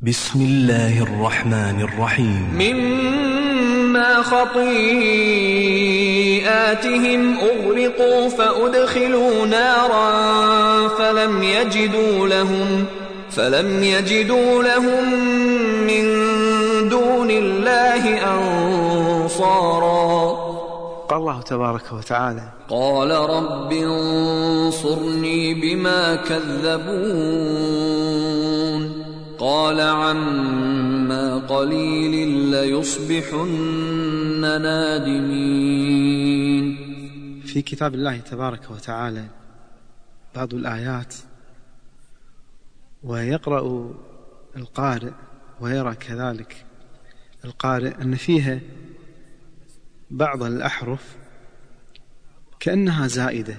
بسم الله الرحمن الرحيم. مما خطيئاتهم أغرقوا فأدخلوا نارا فلم يجدوا لهم من دون الله أنصارا. قال الله تبارك وتعالى: قال رب انصرني بما كذبون قال عما قليل ليصبحن نادمين. في كتاب الله تبارك وتعالى بعض الآيات ويقرأ القارئ ويرى كذلك القارئ أن فيها بعض الأحرف كأنها زائدة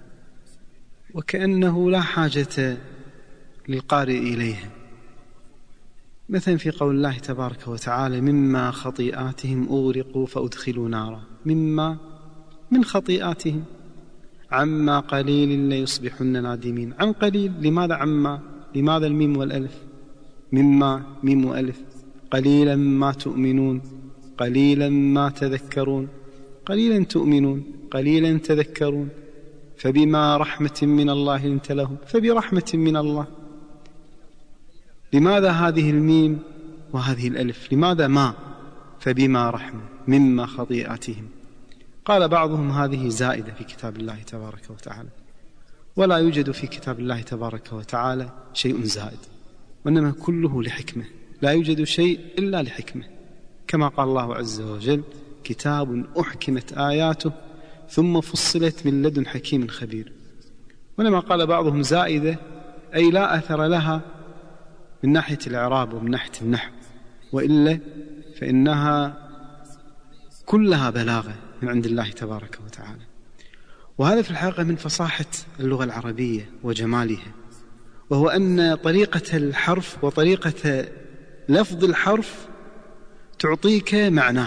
وكأنه لا حاجة للقارئ إليها. مثلا في قول الله تبارك وتعالى: مما خطيئاتهم أغرقوا فأدخلوا نارا. مما من خطيئاتهم، عما قليل ليصبحن نادمين. عن قليل، لماذا عما؟ لماذا الميم والألف؟ مما ميم وألف. قليلا ما تؤمنون، قليلا ما تذكرون، قليلا تؤمنون، قليلا تذكرون. فبما رحمة من الله لنت لهم، فبرحمة من الله. لماذا هذه الميم وهذه الألف؟ لماذا ما؟ فبما رحمة مما خطيئاتهم. قال بعضهم هذه زائدة في كتاب الله تبارك وتعالى، ولا يوجد في كتاب الله تبارك وتعالى شيء زائد، وإنما كله لحكمة. لا يوجد شيء إلا لحكمة، كما قال الله عز وجل: كتاب أحكمت آياته ثم فصلت من لدن حكيم خبير. ولما قال بعضهم زائدة أي لا أثر لها من ناحية الإعراب ومن ناحية النحو، وإلا فإنها كلها بلاغة من عند الله تبارك وتعالى. وهذا في الحقيقة من فصاحة اللغة العربية وجمالها، وهو أن طريقة الحرف وطريقة لفظ الحرف تعطيك معناه،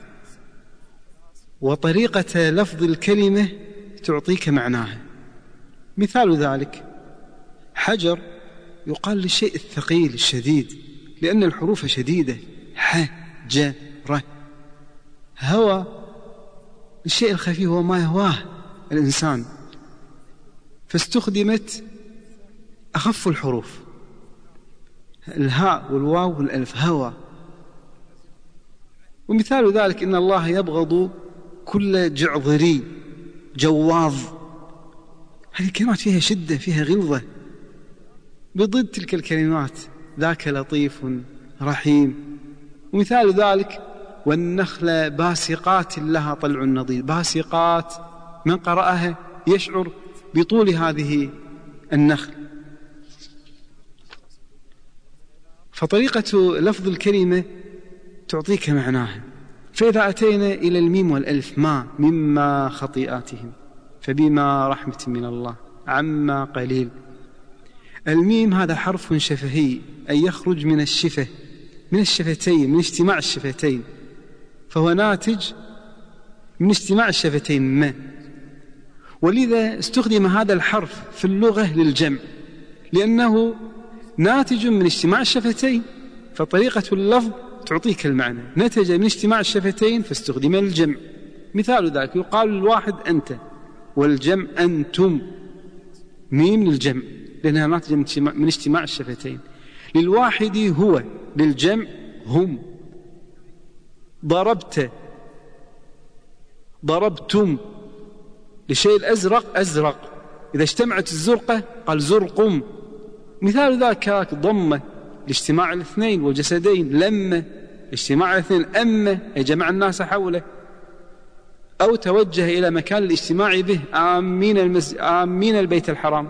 وطريقة لفظ الكلمة تعطيك معناها. مثال ذلك: حجر يقال للشيء الثقيل الشديد لأن الحروف شديدة، ح ج ر. هوى الشيء الخفيف هو ما يهواه الإنسان، فاستخدمت أخف الحروف، الهاء والواو والألف، هوى. ومثال ذلك: إن الله يبغض كل جعظري جواظ. هذه الكلمات فيها شدة، فيها غلظة، بضد تلك الكلمات: ذاك لطيف رحيم. ومثال ذلك: والنخل باسقات لها طلع نضيد. باسقات، من قرأها يشعر بطول هذه النخل. فطريقة لفظ الكلمة تعطيك معناها. فإذا أتينا إلى الميم والألف: ما مما خطيئاتهم، فبما رحمة من الله، عما قليل. الميم هذا حرف شفهي، أي يخرج من الشفة، من الشفتين، من اجتماع الشفتين، فهو ناتج من اجتماع الشفتين ما. ولذا استخدم هذا الحرف في اللغة للجمع، لأنه ناتج من اجتماع الشفتين، فطريقة اللفظ تعطيك المعنى. نتج من اجتماع الشفتين فاستخدم للجمع. مثال ذلك: يقال للواحد أنت، والجمع أنتم. ميم للجمع لأنها ناتجة من اجتماع الشفتين. للواحد هو، للجمع هم. ضربت، ضربتم. للشيء الأزرق أزرق، إذا اجتمعت الزرقة قال زرقم. مثال ذلك: ضمة لاجتماع الاثنين والجسدين، لمة اجتماع الاثنين، أمة أي جمع الناس حوله، أو توجه إلى مكان الاجتماع به، آمين البيت الحرام.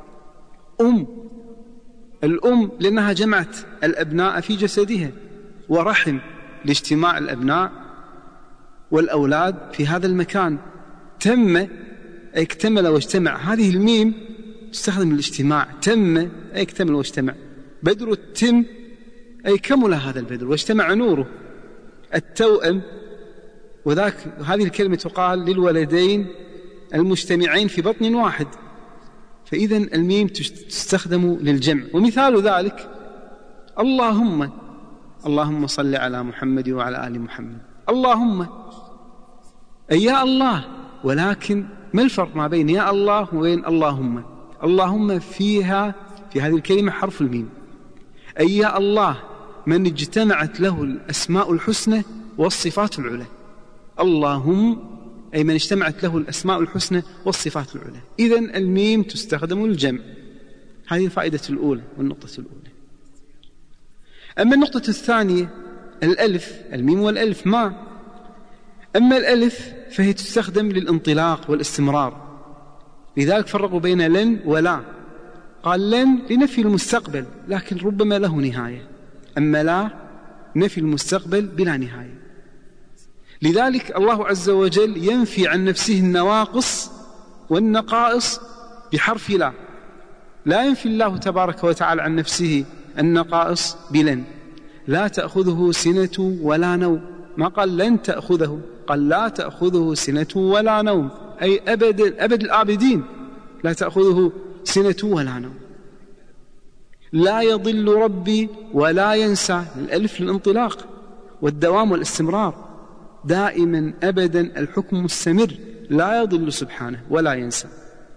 الأم لأنها جمعت الأبناء في جسدها، ورحم لاجتماع الأبناء والأولاد في هذا المكان. تم أي اكتمل واجتمع. هذه الميم تستخدم الاجتماع، تم أي اكتمل واجتمع. بدر التم أي كمل هذا البدر واجتمع نوره. التوأم، وذاك هذه الكلمة تقال للولدين المجتمعين في بطن واحد. فإذن الميم تستخدم للجمع. ومثال ذلك اللهم صل على محمد وعلى آل محمد، اللهم أي يا الله، ولكن ما الفرق ما بين يا الله وبين اللهم؟ اللهم فيها في هذه الكلمة حرف الميم، أي يا الله من اجتمعت له الأسماء الحسنى والصفات العلى. اللهم أي من اجتمعت له الأسماء الحسنى والصفات العلى. إذن الميم تستخدم للجمع. هذه الفائدة الأولى والنقطة الأولى. أما النقطة الثانية الألف، الميم والألف ما. أما الألف فهي تستخدم للانطلاق والاستمرار، لذلك فرقوا بين لن ولا. قال لن لنفي المستقبل لكن ربما له نهاية، أما لا نفي المستقبل بلا نهاية. لذلك الله عز وجل ينفي عن نفسه النواقص والنقائص بحرف لا. لا ينفي الله تبارك وتعالى عن نفسه النقائص بلن. لا تأخذه سنة ولا نوم، ما قال لن تأخذه، قال لا تأخذه سنة ولا نوم، أي أبد الآبدين لا تأخذه سنة ولا نوم. لا يضل ربي ولا ينسى، الألف للانطلاق والدوام والاستمرار، دائما أبدا الحكم مستمر، لا يضل سبحانه ولا ينسى.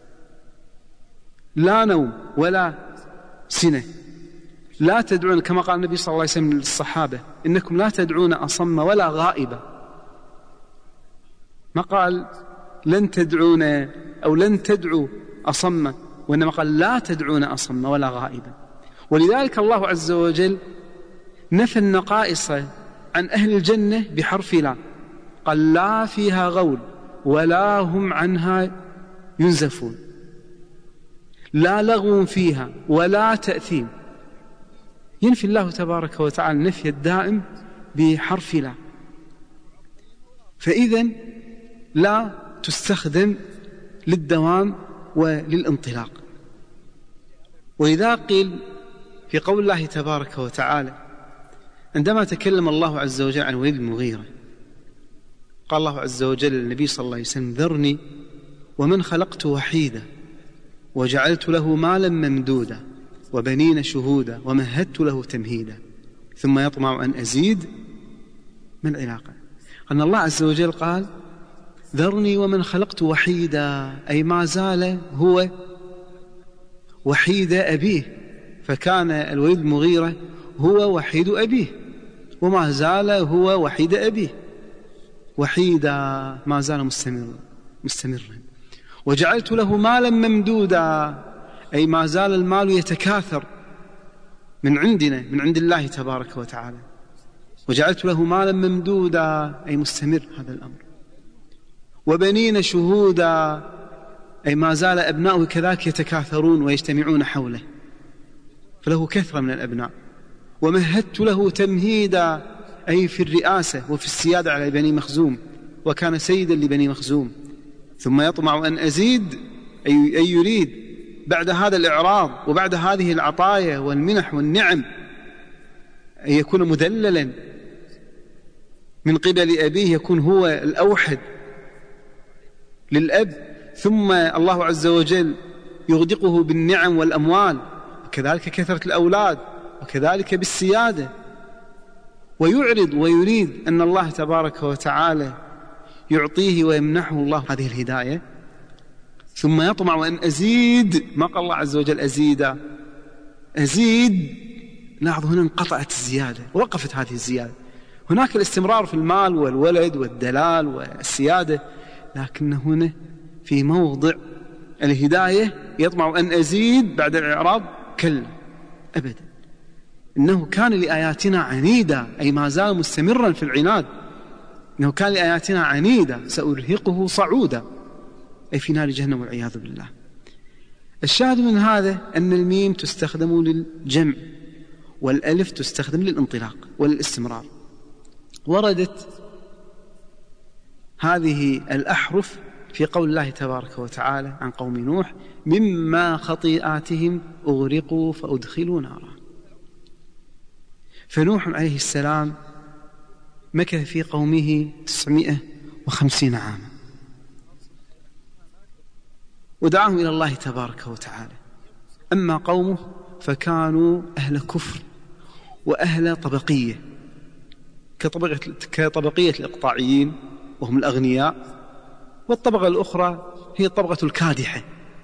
لا نوم ولا سنة. لا تدعون كما قال النبي صلى الله عليه وسلم للصحابة إنكم لا تدعون أصم ولا غائبا، ما قال لن تدعون أو لن تدعوا أصم، وإنما قال لا تدعون أصم ولا غائبا. ولذلك الله عز وجل نفى النقائص عن أهل الجنة بحرف لا، قال لا فيها غول ولا هم عنها ينزفون، لا لغو فيها ولا تأثيم. ينفي الله تبارك وتعالى النفي الدائم بحرف لا. فإذن لا تستخدم للدوام وللانطلاق. ولذا قيل في قول الله تبارك وتعالى عندما تكلم الله عز وجل عن وليد المغيرة، قال الله عز وجل للنبي صلى الله عليه وسلم ذرني ومن خلقت وحيدا وجعلت له مالا ممدودا وبنين شهودا ومهدت له تمهيدا ثم يطمع أن أزيد. من العلاقة؟ أن الله عز وجل قال ذرني ومن خلقت وحيدا، أي ما زال هو وحيد أبيه، فكان الوليد المغيرة هو وحيد أبيه وما زال هو وحيد أبيه، وحيدا ما زال مستمرا. وجعلت له مالا ممدودا، أي ما زال المال يتكاثر من عندنا من عند الله تبارك وتعالى. وجعلت له مالا ممدودا، أي مستمر هذا الأمر. وبنين شهودا، أي ما زال أبناؤه كذلك يتكاثرون ويجتمعون حوله، فله كثرة من الأبناء. ومهدت له تمهيدا، أي في الرئاسة وفي السيادة على بني مخزوم، وكان سيدا لبني مخزوم. ثم يطمع أن أزيد، أي يريد بعد هذا الإعراض وبعد هذه العطايا والمنح والنعم أن يكون مذللا من قبل أبيه، يكون هو الأوحد للأب، ثم الله عز وجل يغدقه بالنعم والأموال، وكذلك كثرة الأولاد، وكذلك بالسيادة. ويعرض ويريد أن الله تبارك وتعالى يعطيه ويمنحه الله هذه الهداية. ثم يطمع أن أزيد، ما قال الله عز وجل أزيد. لاحظوا هنا انقطعت الزيادة، وقفت هذه الزيادة. هناك الاستمرار في المال والولد والدلال والسيادة، لكن هنا في موضع الهداية يطمع أن أزيد بعد الإعراض، كلا أبدا، إنه كان لآياتنا عنيدا، أي ما زال مستمرا في العناد. إنه كان لآياتنا عنيدا سأرهقه صعودا، أي في نار جهنم والعياذ بالله. الشاهد من هذا أن الميم تستخدم للجمع والألف تستخدم للانطلاق والاستمرار. وردت هذه الأحرف في قول الله تبارك وتعالى عن قوم نوح مما خطيئاتهم أغرقوا فأدخلوا نارا. فنوح عليه السلام مكث في قومه 950 عاما، ودعاهم إلى الله تبارك وتعالى. أما قومه فكانوا أهل كفر وأهل طبقية كطبقية الإقطاعيين وهم الأغنياء، والطبقة الأخرى هي الطبقة الكادحة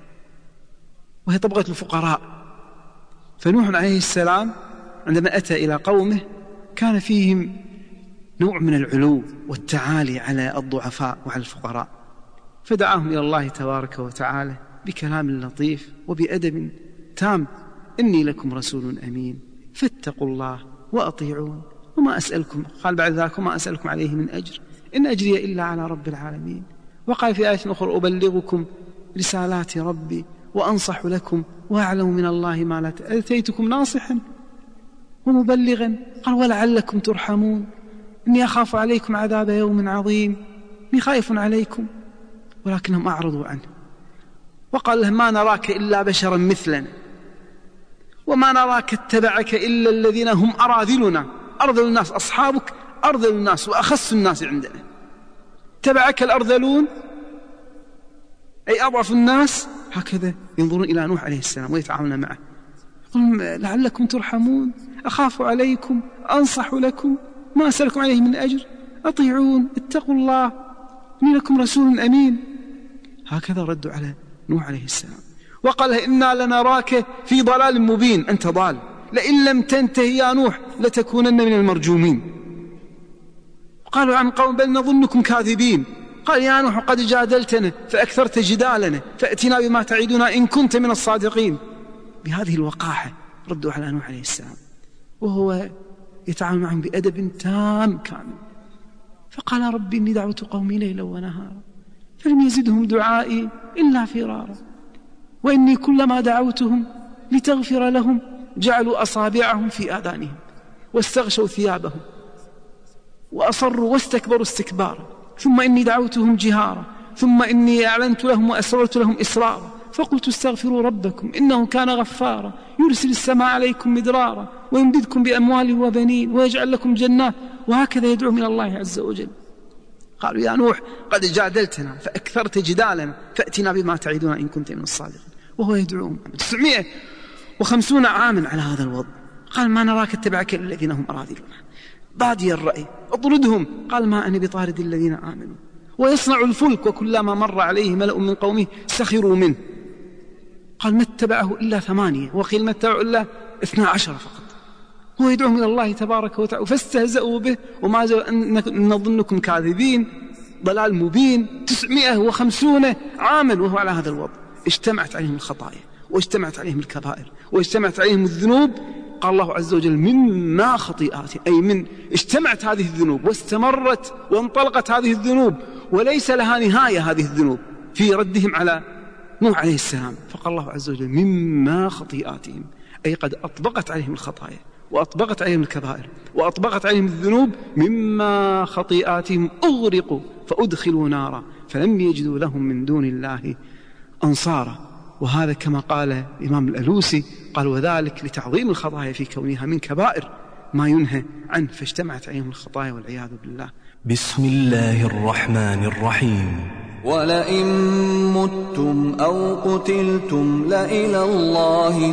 وهي طبقة الفقراء. فنوح عليه السلام عندما أتى إلى قومه كان فيهم نوع من العلو والتعالي على الضعفاء وعلى الفقراء، فدعاهم إلى الله تبارك وتعالى بكلام لطيف وبأدب تام: إني لكم رسول أمين فاتقوا الله وأطيعون وما أسألكم، قال بعد ذلك: وما أسألكم عليه من أجر إن أجري إلا على رب العالمين. وقال في آية أخرى: أبلغكم رسالات ربي وأنصح لكم وأعلم من الله ما لا تعلمون. أتيتكم ناصحا ومبلغا، قال: ولعلكم ترحمون إني أخاف عليكم عذاب يوم عظيم، إني خائف عليكم. ولكنهم أعرضوا عنه وقال لهم: ما نراك إلا بشرا مثلنا وما نراك اتبعك إلا الذين هم أراذلنا. أرذل الناس أصحابك، أرذل الناس وأخص الناس عندنا. تبعك الأرذلون أي أضعف الناس. هكذا ينظرون إلى نوح عليه السلام ويتعاملون معه. يقولون: لعلكم ترحمون، أخاف عليكم، أنصح لكم، ما أسألكم عليه من أجر، أطيعون، اتقوا الله، إني لكم رسول أمين. هكذا ردوا على نوح عليه السلام. وقال: إنا لنراك في ضلال مبين، أنت ضال، لئن لم تنتهي يا نوح لتكونن من المرجومين. قالوا عن قوم: بل نظنكم كاذبين. قال: يا نوح قد جادلتنا فأكثرت جدالنا فأتنا بما تعيدنا إن كنت من الصادقين. بهذه الوقاحة ردوا على نوح عليه السلام وهو يتعامل معهم بأدب تام كامل. فقال: ربي إني دعوت قومي ليلا ونهارا فلم يزدهم دعائي إلا فرارا وإني كلما دعوتهم لتغفر لهم جعلوا أصابعهم في آذانهم واستغشوا ثيابهم وأصروا واستكبروا استكبارا ثم إني دعوتهم جهارا ثم إني أعلنت لهم وأسررت لهم إسرارا فقلت استغفروا ربكم إنه كان غفارا يرسل السماء عليكم مدرارا ويمددكم بأموال وبنين ويجعل لكم جنات. وهكذا يدعوهم إلى الله عز وجل. قالوا: يا نوح قد جادلتنا فأكثرت جدالنا فأتنا بما تعيدنا إن كنت من الصادقين. وهو يدعوهم 950 عاما على هذا الوضع. قال: ما نراك اتبعك الذين هم أراذلون بادي الرأي اطردهم. قال: ما أنا بطارد الذين آمنوا. ويصنع الفلك وكلما مر عليه ملأ من قومه سخروا منه. قال: ما اتبعه إلا 8 وقيل ما اتبعه إلا 12 فقط. هو يدعوهم إلى الله تبارك وتعالى فاستهزأوا به وما زالوا أن نظنكم كاذبين، ضلال مبين. 950 عاما وهو على هذا الوضع. اجتمعت عليهم الخطايا واجتمعت عليهم الكبائر واجتمعت عليهم الذنوب. قال الله عز وجل: مما خطيئاتهم، أي من اجتمعت هذه الذنوب واستمرت وانطلقت هذه الذنوب وليس لها نهاية هذه الذنوب في ردهم على نوح عليه السلام. فقال الله عز وجل: مما خطيئاتهم، أي قد أطبقت عليهم الخطايا وأطبقت عليهم الكبائر وأطبقت عليهم الذنوب. مما خطيئاتهم أغرقوا فأدخلوا نارا فلم يجدوا لهم من دون الله أنصارا. وهذا كما قال الإمام الألوسي قال: وذلك لتعظيم الخطايا في كونها من كبائر ما ينهى عنه فاجتمعت عليهم الخطايا والعياذ بالله. بسم الله الرحمن الرحيم. ولئن متم أو قتلتم لإلى الله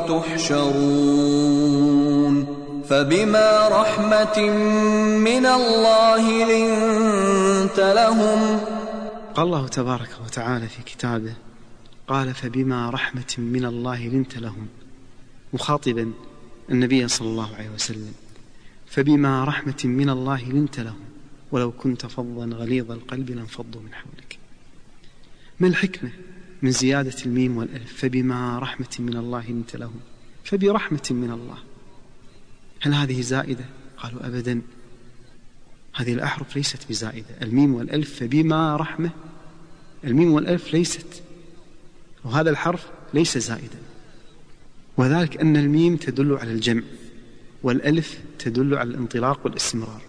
تحشرون فبما رحمة من الله لنت لهم. قال الله تبارك وتعالى في كتابه قال: فبما رحمة من الله لنت لهم، مخاطبا النبي صلى الله عليه وسلم: فبما رحمة من الله لنت لهم ولو كنت فظا غليظ القلب لانفضوا من حولك. ما الحكمة من زيادة الميم والألف؟ فبما رحمة من الله لنت لهم، فبرحمة من الله. هل هذه زائدة؟ قالوا: أبدا، هذه الأحرف ليست بزائدة. الميم والألف فبما رحمة، الميم والألف ليست، وهذا الحرف ليس زائدا. وذلك أن الميم تدل على الجمع والألف تدل على الانطلاق والاستمرار.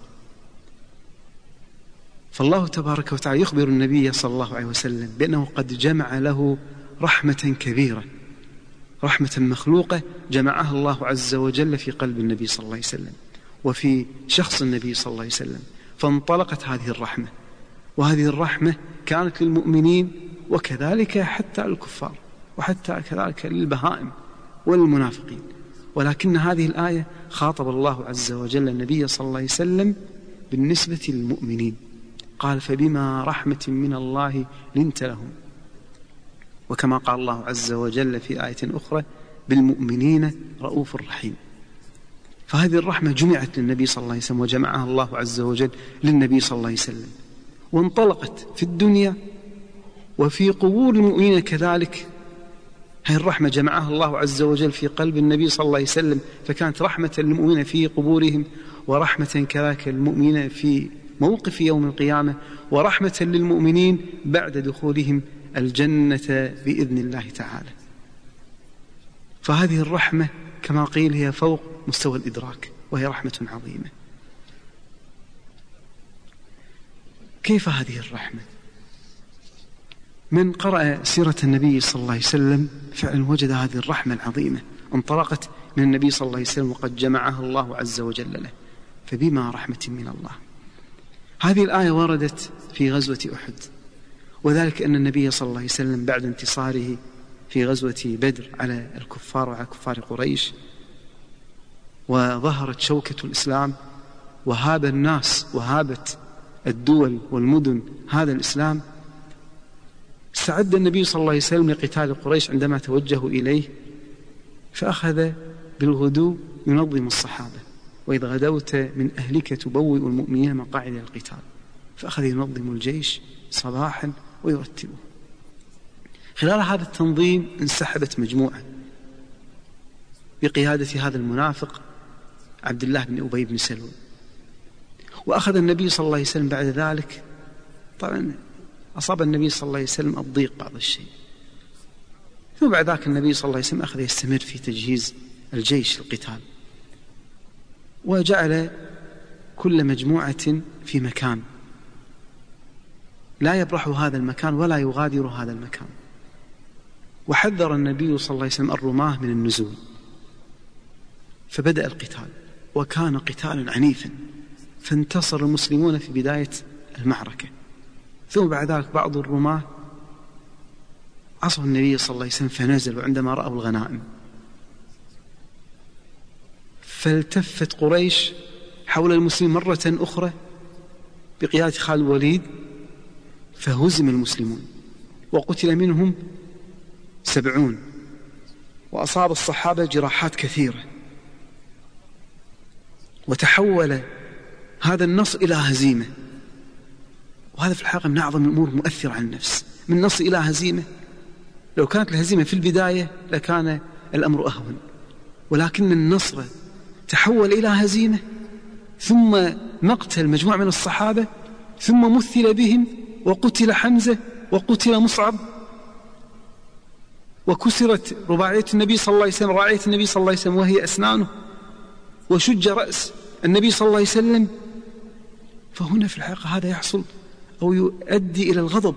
فالله تبارك وتعالى يخبر النبي صلى الله عليه وسلم بأنه قد جمع له رحمة كبيرة، رحمة مخلوقة جمعها الله عز وجل في قلب النبي صلى الله عليه وسلم وفي شخص النبي صلى الله عليه وسلم. فانطلقت هذه الرحمة، وهذه الرحمة كانت للمؤمنين وكذلك حتى الكفار وحتى كذلك للبهائم والمنافقين. ولكن هذه الآية خاطب الله عز وجل النبي صلى الله عليه وسلم بالنسبة للمؤمنين، قال فبما رحمة من الله لنت لهم، وكما قال الله عز وجل في آية أخرى بالمؤمنين رؤوف رحيم. فهذه الرحمة جمعت للنبي صلى الله عليه وسلم، وجمعها الله عز وجل للنبي صلى الله عليه وسلم، وانطلقت في الدنيا وفي قبور المؤمنين كذلك. هذه الرحمة جمعها الله عز وجل في قلب النبي صلى الله عليه وسلم، فكانت رحمة للمؤمنين في قبورهم، ورحمة كذلك للمؤمنين في موقف يوم القيامة، ورحمة للمؤمنين بعد دخولهم الجنة بإذن الله تعالى. فهذه الرحمة كما قيل هي فوق مستوى الإدراك، وهي رحمة عظيمة. كيف هذه الرحمة؟ من قرأ سيرة النبي صلى الله عليه وسلم فعلا وجد هذه الرحمة العظيمة انطلقت من النبي صلى الله عليه وسلم، وقد جمعها الله عز وجل له، فبما رحمة من الله. هذه الآية وردت في غزوة أحد، وذلك أن النبي صلى الله عليه وسلم بعد انتصاره في غزوة بدر على الكفار وعلى كفار قريش، وظهرت شوكة الإسلام، وهاب الناس وهابت الدول والمدن هذا الإسلام، استعد النبي صلى الله عليه وسلم لقتال قريش عندما توجهوا إليه، فأخذ بالغدو ينظم الصحابة، وإذ غدوت من أهلك تبوئ المؤمنين مقاعد القتال، فأخذ ينظم الجيش صباحا ويرتبه. خلال هذا التنظيم انسحبت مجموعة بقيادة هذا المنافق عبد الله بن أبي بن سلول، وأخذ النبي صلى الله عليه وسلم بعد ذلك، طبعا أصاب النبي صلى الله عليه وسلم الضيق بعض الشيء، ثم بعد ذلك النبي صلى الله عليه وسلم أخذ يستمر في تجهيز الجيش للقتال، وجعل كل مجموعة في مكان لا يبرح هذا المكان ولا يغادر هذا المكان، وحذر النبي صلى الله عليه وسلم الرماة من النزول، فبدأ القتال، وكان قتالا عنيفا، فانتصر المسلمون في بداية المعركة، ثم بعد ذلك بعض الرماة عصوا النبي صلى الله عليه وسلم فنزلوا عندما رأوا الغنائم، فالتفت قريش حول المسلمين مرة أخرى بقيادة خالد الوليد، فهزم المسلمون وقتل منهم 70، وأصاب الصحابة جراحات كثيرة، وتحول هذا النصر إلى هزيمة. وهذا في الحقيقة من أعظم الأمور مؤثرة على النفس، من نصر إلى هزيمة. لو كانت الهزيمة في البداية لكان الأمر أهون، ولكن النصر تحول إلى هزيمة، ثم مقتل مجموعة من الصحابة، ثم مثل بهم، وقتل حمزة، وقتل مصعب، وكسرت رباعية النبي صلى الله عليه وسلم، رعاية النبي صلى الله عليه وسلم وهي أسنانه، وشج رأس النبي صلى الله عليه وسلم. فهنا في الحقيقة هذا يحصل أو يؤدي إلى الغضب،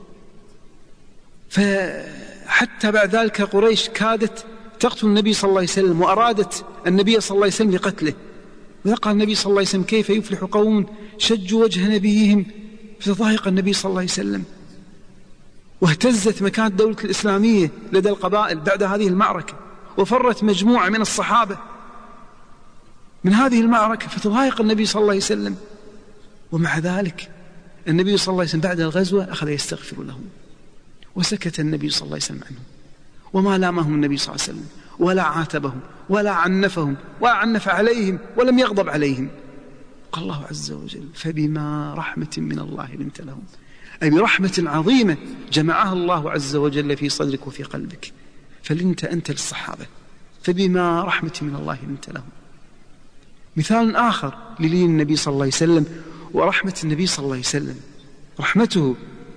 فحتى بعد ذلك قريش كادت تقتل النبي صلى الله عليه وسلم، وأرادت النبي صلى الله عليه وسلم لقتله، وقال النبي صلى الله عليه وسلم كيف يفلح قوم شجوا وجه نبيهم، فتضايق النبي صلى الله عليه وسلم، واهتزت مكانة الدولة الإسلامية لدى القبائل بعد هذه المعركة، وفرت مجموعة من الصحابة من هذه المعركة، فتضايق النبي صلى الله عليه وسلم. ومع ذلك النبي صلى الله عليه وسلم بعد الغزوة أخذ يستغفر لهم، وسكت النبي صلى الله عليه وسلم عنهم، وما لامهم النبي صلى الله عليه وسلم، ولا عاتبهم، ولا عنفهم، ولا عنف عليهم، ولم يغضب عليهم. قال الله عز وجل فبما رحمة من الله لنت لهم، أي برحمة عظيمة جمعها الله عز وجل في صدرك وفي قلبك، فلنت أنت للصحابة، فبما رحمة من الله لنت لهم. مثال آخر للين النبي صلى الله عليه وسلم ورحمة النبي صلى الله عليه وسلم، رحمته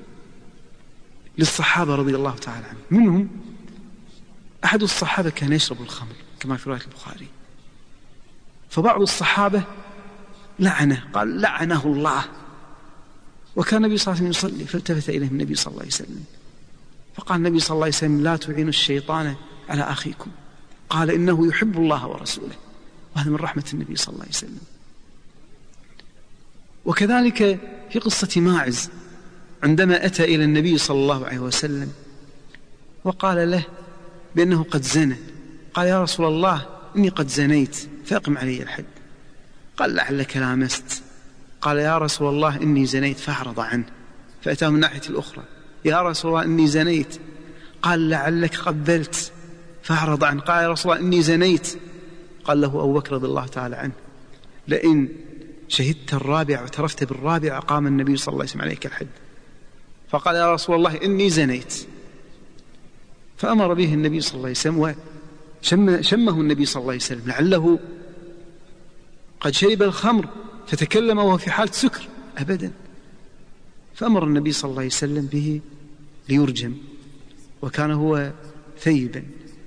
للصحابة رضي الله تعالى عنهم. منهم أحد الصحابة كان يشرب الخمر كما في رواية البخاري، فبعض الصحابة لعنه، قال لعنه الله، وكان النبي صلى الله عليه وسلم يصلي، فالتفت إليه النبي صلى الله عليه وسلم فقال النبي صلى الله عليه وسلم لا تعينوا الشيطان على أخيكم، قال إنه يحب الله ورسوله، وهذا من رحمة النبي صلى الله عليه وسلم. وكذلك في قصة ماعز عندما أتى إلى النبي صلى الله عليه وسلم وقال له بأنه قد زنى، قال يا رسول الله إني قد زنيت فأقم علي الحد. قال لعلك لامست. قال يا رسول الله إني زنيت فأعرض عنه، فأتاه من ناحية الأخرى يا رسول الله إني زنيت. قال لعلك قبلت فأعرض عنه. قال يا رسول الله إني زنيت. قال له أبو بكر رضي الله تعالى عنه لئن شهدت الرابع واعترفت بالرابع قام النبي صلى الله عليه وسلم عليك الحد. فقال يا رسول الله إني زنيت. فأمر به النبي صلى الله عليه وسلم وشمه النبي صلى الله عليه وسلم لعله قد شرب الخمر فتكلم وهو في حالة سكر أبدا. فأمر النبي صلى الله عليه وسلم به ليرجم، وكان هو ثيبا.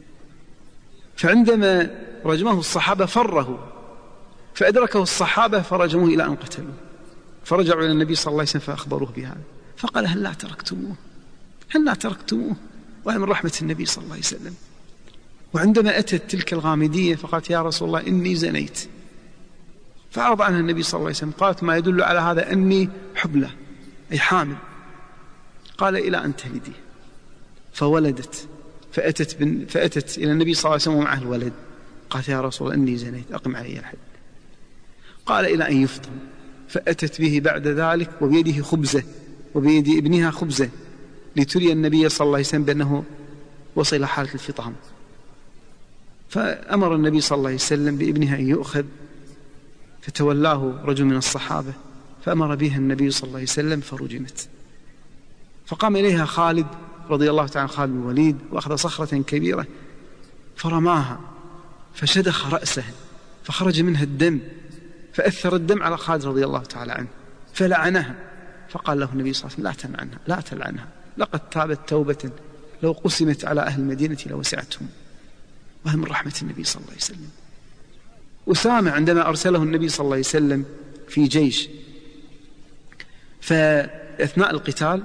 فعندما رجمه الصحابة فره، فأدركه الصحابة فرجموه إلى أن قتلوه. فرجعوا إلى النبي صلى الله عليه وسلم فأخبروه بهذا، فقال هل لا تركتموه. وهي من رحمة النبي صلى الله عليه وسلم. وعندما أتت تلك الغامدية فقالت يا رسول الله إني زنيت، فأعرض عنها النبي صلى الله عليه وسلم. قالت ما يدل على هذا أني حبلى أي حامل. قال إلى أن تلدي. فولدت فأتت إلى النبي صلى الله عليه وسلم ومعه الولد. قالت يا رسول الله إني زنيت أقم علي الحد. قال إلى أن يفطم. فأتت به بعد ذلك وبيده خبزة وبيد ابنها خبزة لتري النبي صلى الله عليه وسلم بأنه وصل إلى حالة الفطام. فأمر النبي صلى الله عليه وسلم بابنها أن يؤخذ، فتولاه رجل من الصحابة فأمر بها النبي صلى الله عليه وسلم فرجمت. فقام إليها خالد رضي الله تعالى خالد بن الوليد وأخذ صخرة كبيرة فرماها فشدخ رأسها فخرج منها الدم، فأثر الدم على خالد رضي الله تعالى عنه فلعنها. فقال له النبي صلى الله عليه وسلم لا تلعنها لقد تابت توبة لو قسمت على أهل المدينة لوسعتهم. وهي من رحمة النبي صلى الله عليه وسلم. أسامة عندما أرسله النبي صلى الله عليه وسلم في جيش، فأثناء القتال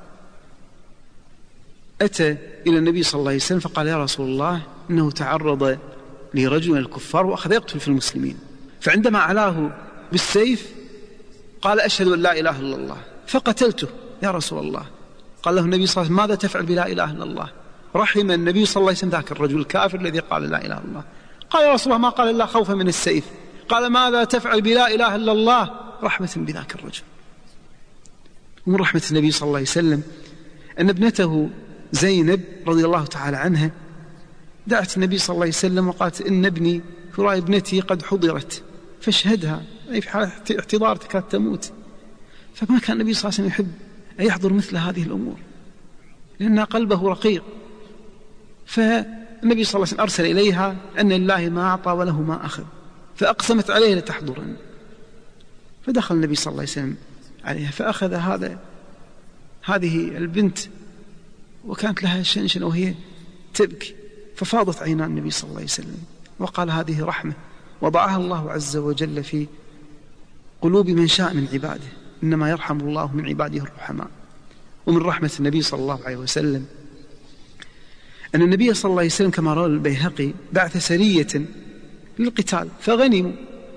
أتى إلى النبي صلى الله عليه وسلم فقال يا رسول الله إنه تعرض لرجل من الكفار وأخذ يقتل في المسلمين، فعندما علاه بالسيف قال أشهد أن لا إله إلا الله فقتلته يا رسول الله. قال له النبي صلى الله عليه وسلم ماذا تفعل بلا إله إلا الله؟ رحم النبي صلى الله عليه وسلم ذاك الرجل الكافر الذي قال لا إله إلا الله. قال يا رسول الله ما قال إلا خوفا من السيف. قال ماذا تفعل بلا إله إلا الله؟ رحمة بذاك الرجل. ومن رحمة النبي صلى الله عليه وسلم أن ابنته زينب رضي الله تعالى عنها دعت النبي صلى الله عليه وسلم وقالت إن ابني في رأي ابنتي قد حضرت فاشهدها، أي في حالة احتضار تكاد تموت. فما كان النبي صلى الله عليه وسلم يحب أن يحضر مثل هذه الأمور لأن قلبه رقيق. فالنبي صلى الله عليه وسلم أرسل إليها أن لله ما أعطى وله ما أخذ، فأقسمت عليه لتحضرن. فدخل النبي صلى الله عليه وسلم عليها فأخذ هذه البنت وكانت لها شنشن وهي تبكي، ففاضت عينان النبي صلى الله عليه وسلم وقال هذه رحمة وضعها الله عز وجل في قلوب من شاء من عباده، إنما يرحم الله من عباده الرحماء. ومن رحمة النبي صلى الله عليه وسلم أن النبي صلى الله عليه وسلم كما روى البيهقي بعث سرية للقتال فغنموا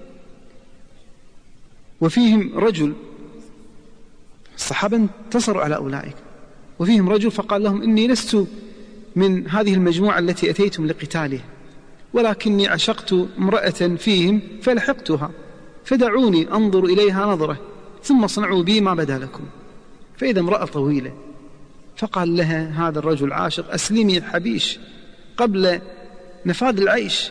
وفيهم رجل، الصحابة انتصروا على أولئك، وفيهم رجل فقال لهم إني لست من هذه المجموعة التي أتيتم لقتالها ولكني عشقت امرأة فيهم فلحقتها فدعوني أنظر إليها نظرة ثم صنعوا بي ما بدا لكم. فإذا امرأة طويلة فقال لها هذا الرجل عاشق أسلمي الحبيش قبل نفاذ العيش،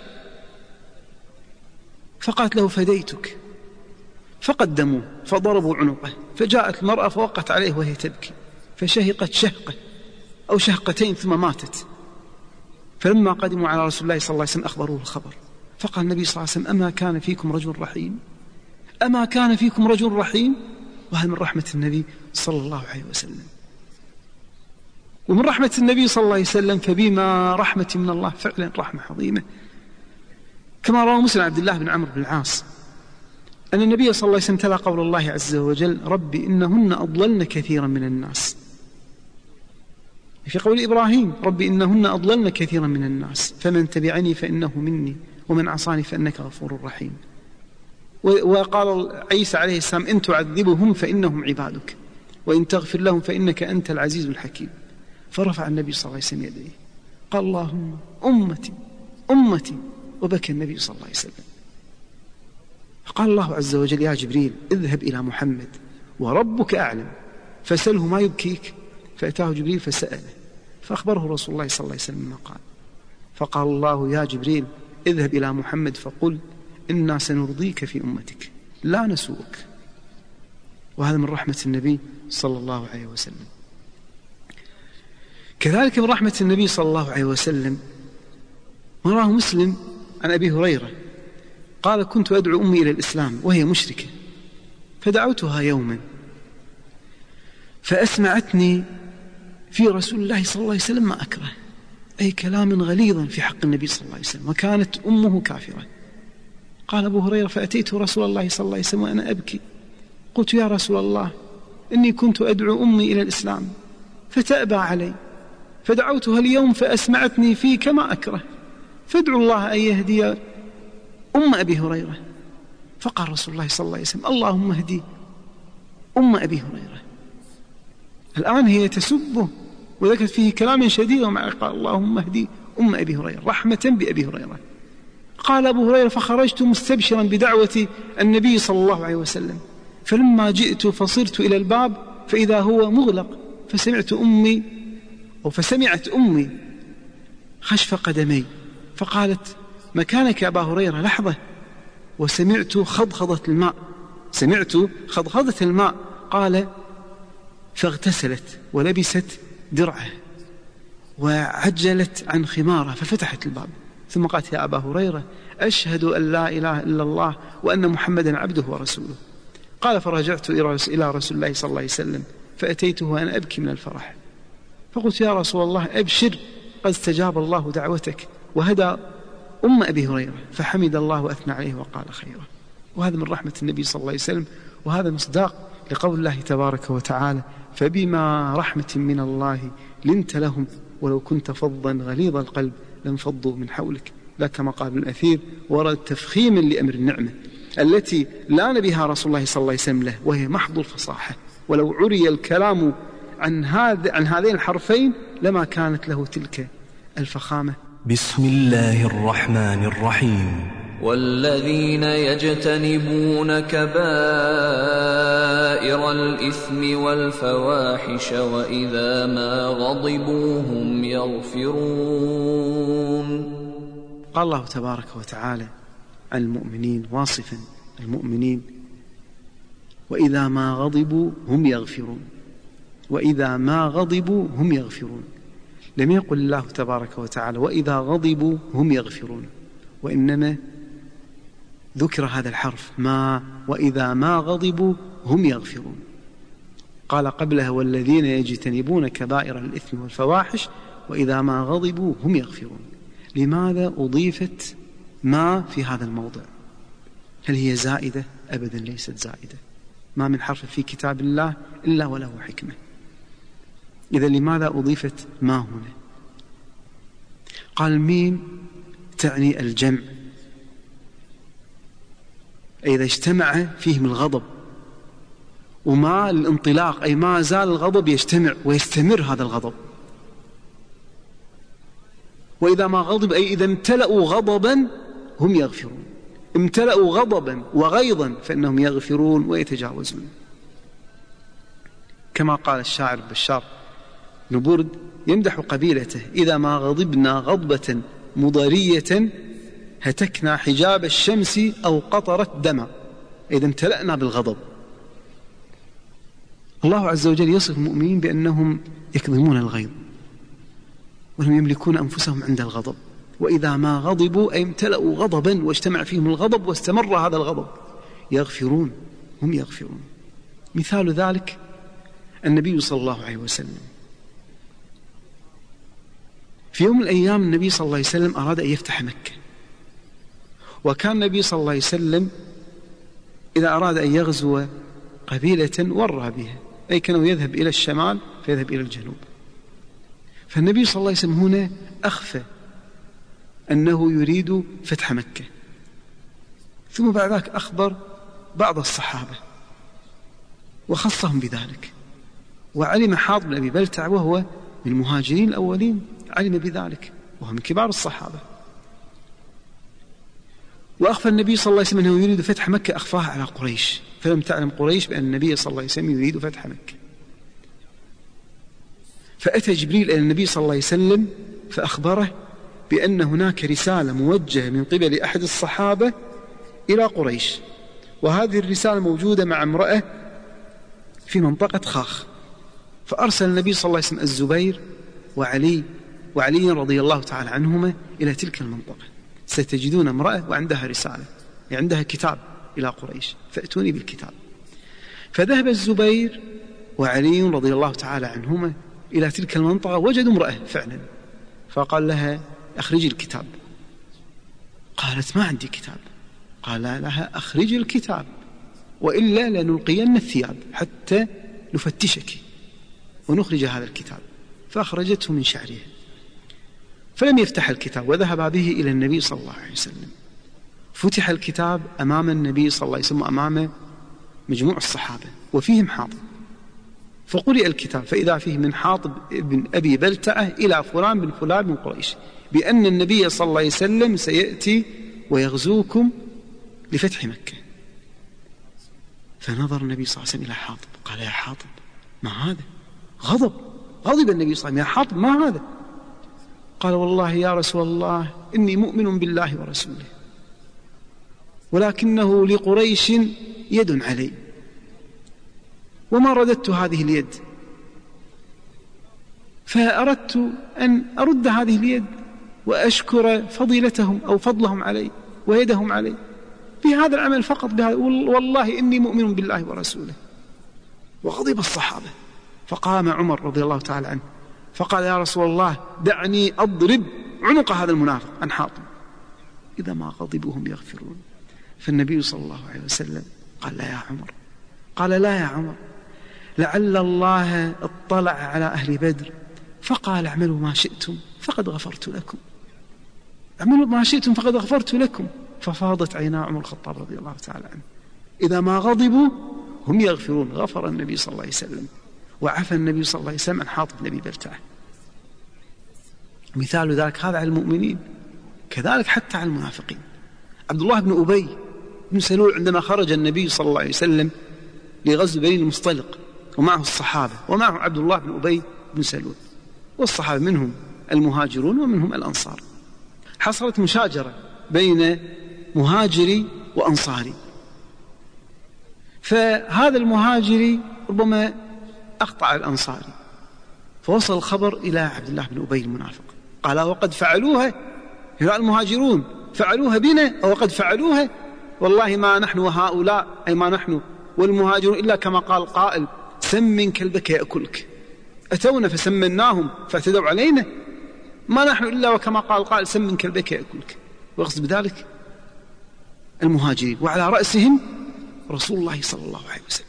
فقالت له فديتك. فقدموه فضربوا عنقه، فجاءت المرأة فوقت عليه وهي تبكي فشهقت شهقة أو شهقتين ثم ماتت. فلما قدموا على رسول الله صلى الله عليه وسلم أخبروه الخبر، فقال النبي صلى الله عليه وسلم أما كان فيكم رجل رحيم، أما كان فيكم رجل رحيم. وهذا من رحمة النبي صلى الله عليه وسلم. ومن رحمة النبي صلى الله عليه وسلم فبما رحمة من الله فعلا رحمة عظيمة، كما روى مسلم عبد الله بن عمرو بن العاص أن النبي صلى الله عليه وسلم تلا قول الله عز وجل ربي إنهن أضللن كثيرا من الناس، في قول إبراهيم ربي إنهن أضللن كثيرا من الناس فمن تبعني فإنه مني ومن عصاني فإنك غفور رحيم. وقال عيسى عليه السلام إن تعذبهم فإنهم عبادك وإن تغفر لهم فإنك أنت العزيز الحكيم. فرفع النبي صلى الله عليه وسلم يديه قال اللهم أمتي أمتي وبكى النبي صلى الله عليه وسلم. فقال الله عز وجل: يا جبريل اذهب إلى محمد وربك أعلم فسأله ما يبكيك. فأتاه جبريل فسأله، فأخبره رسول الله صلى الله عليه وسلم ما قال. فقال الله: يا جبريل اذهب إلى محمد فقل إنا سنرضيك في أمتك لا نسوءك. وهذا من رحمة النبي صلى الله عليه وسلم. كذلك من رحمة النبي صلى الله عليه وسلم ما رواه مسلم عن أبي هريرة قال: كنت أدعو أمي إلى الإسلام وهي مشركة، فدعوتها يوما فأسمعتني في رسول الله صلى الله عليه وسلم ما أكره، أي كلام غليظا في حق النبي صلى الله عليه وسلم، وكانت أمه كافرة. قال أبو هريرة: فأتيت رسول الله صلى الله عليه وسلم وأنا أبكي، قلت: يا رسول الله إني كنت أدعو أمي إلى الإسلام فتأبى علي، فدعوتها اليوم فأسمعتني فيك ما أكره، فادعوا الله أن يهدي أم أبي هريرة. فقال رسول الله صلى الله عليه وسلم: اللهم اهدي أم أبي هريرة. الآن هي تسبه وذكرت فيه كلام شديد، ومع قال: اللهم اهدي أم أبي هريرة رحمة بأبي هريرة. قال أبو هريرة: فخرجت مستبشرا بدعوة النبي صلى الله عليه وسلم، فلما جئت فصرت إلى الباب فإذا هو مغلق، فسمعت أمي خشف قدمي، فقالت: مكانك يا أبا هريرة لحظة. وسمعت خضخضة الماء. قال: فاغتسلت ولبست درعه وعجلت عن خمارها ففتحت الباب، ثم قالت: يا أبا هريرة أشهد أن لا إله إلا الله وأن محمدا عبده ورسوله. قال: فرجعت إلى رسول الله صلى الله عليه وسلم فأتيته وأنا أبكي من الفرح، فقلت: يا رسول الله أبشر قد استجاب الله دعوتك وهدى أم أبي هريرة. فحمد الله وأثنى عليه وقال خيرا. وهذا من رحمة النبي صلى الله عليه وسلم، وهذا مصداق لقول الله تبارك وتعالى: فبما رحمة من الله لنت لهم ولو كنت فظا غليظ القلب لانفضوا من حولك. لا كما قال ابن الأثير ورد تفخيما لأمر النعمة التي لان بها رسول الله صلى الله عليه وسلم له، وهي محض الفصاحة، ولو عري الكلام عن هذين الحرفين لما كانت له تلك الفخامة. بسم الله الرحمن الرحيم. والذين يجتنبون كبائر الإثم والفواحش وإذا ما غضبوا هم يغفرون. قال الله تبارك وتعالى عن المؤمنين واصفا المؤمنين: وإذا ما غضبوا هم يغفرون. وإذا ما غضبوا هم يغفرون. لم يقل الله تبارك وتعالى وإذا غضبوا هم يغفرون، وإنما ذكر هذا الحرف ما، وإذا ما غضبوا هم يغفرون. قال قبلها: والذين يجتنبون كبائر الإثم والفواحش وإذا ما غضبوا هم يغفرون. لماذا أضيفت ما في هذا الموضع؟ هل هي زائدة؟ أبدا ليست زائدة. ما من حرف في كتاب الله إلا وله حكمة. إذا لماذا أضيفت ما هنا؟ قال: ميم تعني الجمع، إذا اجتمع فيهم الغضب، وما الانطلاق، أي ما زال الغضب يجتمع ويستمر هذا الغضب. وإذا ما غضب أي إذا امتلأوا غضبا هم يغفرون، امتلأوا غضبا وغيظا فإنهم يغفرون ويتجاوزون. كما قال الشاعر بشار بن برد يمدح قبيلته: إذا ما غضبنا غضبة مضرية هتكنا حجاب الشمس أو قطرت دما. إذا امتلأنا بالغضب. الله عز وجل يصف المؤمنين بأنهم يكظمون الغيظ وهم يملكون أنفسهم عند الغضب. وإذا ما غضبوا أي امتلأوا غضبا واجتمع فيهم الغضب واستمر هذا الغضب يغفرون، هم يغفرون. مثال ذلك النبي صلى الله عليه وسلم. في يوم من الأيام النبي صلى الله عليه وسلم أراد أن يفتح مكة، وكان النبي صلى الله عليه وسلم إذا أراد أن يغزو قبيلة ورى بها، أي كانوا يذهب إلى الشمال فيذهب إلى الجنوب. فالنبي صلى الله عليه وسلم هنا أخفى أنه يريد فتح مكة، ثم بعد ذلك أخبر بعض الصحابة وخصهم بذلك، وعلم حاطب بن أبي بلتع وهو من المهاجرين الأولين، علم بذلك وهو من كبار الصحابة. وأخفى النبي صلى الله عليه وسلم أنه يريد فتح مكة، أخفاها على قريش، فلم تعلم قريش بأن النبي صلى الله عليه وسلم يريد فتح مكة. فأتى جبريل إلى النبي صلى الله عليه وسلم فأخبره بأن هناك رسالة موجهة من قبل أحد الصحابة إلى قريش، وهذه الرسالة موجودة مع امرأة في منطقة خاخ. فأرسل النبي صلى الله عليه وسلم الزبير وعلي رضي الله تعالى عنهما إلى تلك المنطقة. ستجدون امرأة وعندها رسالة، عندها كتاب إلى قريش، فأتوني بالكتاب. فذهب الزبير وعلي رضي الله تعالى عنهما إلى تلك المنطقة، وجدوا امرأة فعلا، فقال لها أخرجي الكتاب. قالت ما عندي كتاب. قال لها أخرجي الكتاب وإلا لنلقين الثياب حتى نفتشك ونخرج هذا الكتاب. فأخرجته من شعرها، فلم يفتح الكتاب، وذهب به إلى النبي صلى الله عليه وسلم. فتح الكتاب أمام النبي صلى الله عليه وسلم وأمام مجموع الصحابة وفيهم حاطب، فقرئ الكتاب فإذا فيه من حاطب بن أبي بلتعة إلى فلان بن فلان من قريش بأن النبي صلى الله عليه وسلم سيأتي ويغزوكم لفتح مكة. فنظر النبي صلى الله عليه وسلم إلى حاطب، قال يا حاطب ما هذا؟ غضب النبي صلى الله عليه وسلم، يا حاطب ما هذا؟ قال والله يا رسول الله إني مؤمن بالله ورسوله، ولكنه لقريش يد علي، وما رددت هذه اليد، فأردت أن أرد هذه اليد وأشكر فضيلتهم أو فضلهم علي ويدهم علي بهذا العمل فقط، بهذا والله إني مؤمن بالله ورسوله. وغضب الصحابة. فقام عمر رضي الله تعالى عنه فقال يا رسول الله دعني أضرب عنق هذا المنافق عن حاطب، إذا ما غضبوا هم يغفرون. فالنبي صلى الله عليه وسلم قال لا يا عمر، قال لا يا عمر، لعل الله اطلع على أهل بدر فقال اعملوا ما شئتم فقد غفرت لكم، اعملوا ما شئتم فقد غفرت لكم. ففاضت عينا عمر الخطاب رضي الله تعالى عنه، إذا ما غضبوا هم يغفرون. غفر النبي صلى الله عليه وسلم وعفى النبي صلى الله عليه وسلم عن حاطب نبي بلتعه. مثال ذلك هذا على المؤمنين، كذلك حتى على المنافقين. عبد الله بن أبي بن سلول عندما خرج النبي صلى الله عليه وسلم لغزو بني المصطلق ومعه الصحابة ومعه عبد الله بن أبي بن سلول، والصحابة منهم المهاجرون ومنهم الأنصار، حصلت مشاجرة بين مهاجري وأنصاري. فهذا المهاجري ربما أخطأ الأنصاري، فوصل الخبر إلى عبد الله بن أبي المنافق، قال وقد فعلوها هؤلاء المهاجرون، فعلوها بنا أو قد فعلوها، والله ما نحن وهؤلاء أي ما نحن والمهاجرون إلا كما قال قائل سمن كلبك يأكلك، أتونا فسمناهم فاعتدوا علينا، ما نحن إلا وكما قال قائل سمن كلبك يأكلك. ويقصد بذلك المهاجرين، وعلى رأسهم رسول الله صلى الله عليه وسلم.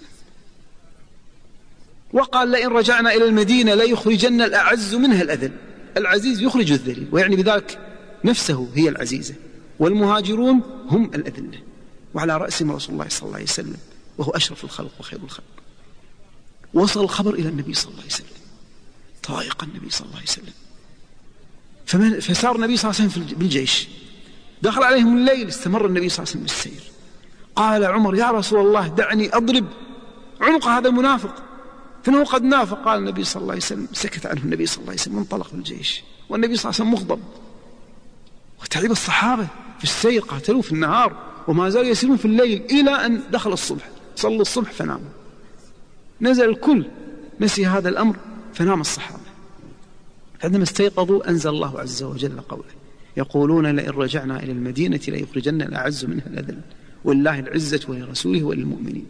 وقال لئن رجعنا إلى المدينة ليخرجن الأعز منها الأذل، العزيز يخرج الذليل، ويعني بذلك نفسه هي العزيزة، والمهاجرون هم الأذلة، وعلى رأسهم رسول الله صلى الله عليه وسلم وهو أشرف الخلق وخير الخلق. وصل الخبر إلى النبي صلى الله عليه وسلم، طائق النبي صلى الله عليه وسلم، فسار النبي صلى الله عليه وسلم بالجيش، دخل عليهم الليل، استمر النبي صلى الله عليه وسلم بالسير. قال عمر يا رسول الله دعني أضرب عنق هذا المنافق فإنه قد نافق. قال النبي صلى الله عليه وسلم، سكت عنه النبي صلى الله عليه وسلم، انطلق بالجيش، والنبي صلى الله عليه وسلم مغضب. وتعب الصحابة في السير، قاتلوا في النهار وما زالوا يسيرون في الليل إلى أن دخل الصبح، صلوا الصبح فناموا. نزل الكل، نسي هذا الأمر فنام الصحابة. عندما استيقظوا أنزل الله عز وجل قوله يقولون لئن رجعنا إلى المدينة ليخرجن الأعز منها الأذل والله العزة ولرسوله وللمؤمنين.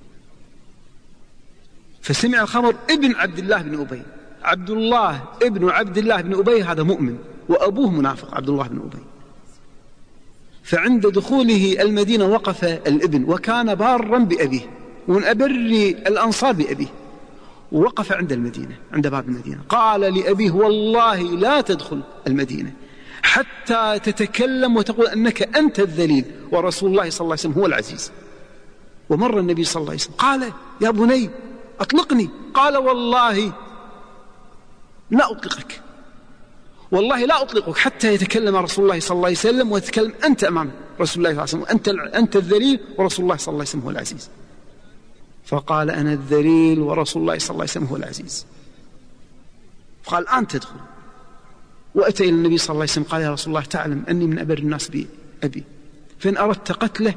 فسمع الخبر ابن عبد الله بن أبي، عبد الله ابن عبد الله بن أبي هذا مؤمن وأبوه منافق عبد الله بن أبي. فعند دخوله المدينة وقف الابن، وكان بارا بأبيه ومن أبر الأنصار بأبيه، ووقف عند المدينة عند باب المدينة، قال لأبيه والله لا تدخل المدينة حتى تتكلم وتقول أنك أنت الذليل ورسول الله صلى الله عليه وسلم هو العزيز. ومر النبي صلى الله عليه وسلم قال يا بني أطلقني، قال والله لا أطلقك، والله لا أطلقك حتى يتكلم رسول الله صلى الله عليه وسلم وتتكلم أنت أمام رسول الله صلى الله عليه وسلم، أنت الذليل ورسول الله صلى الله عليه وسلم هو العزيز. فقال أنا الذليل ورسول الله صلى الله عليه وسلم هو العزيز. قال الآن تدخل. وأتى إلى النبي صلى الله عليه وسلم قال يا رسول الله تعلم أني من أبر الناس بأبي، فإن أردت قتله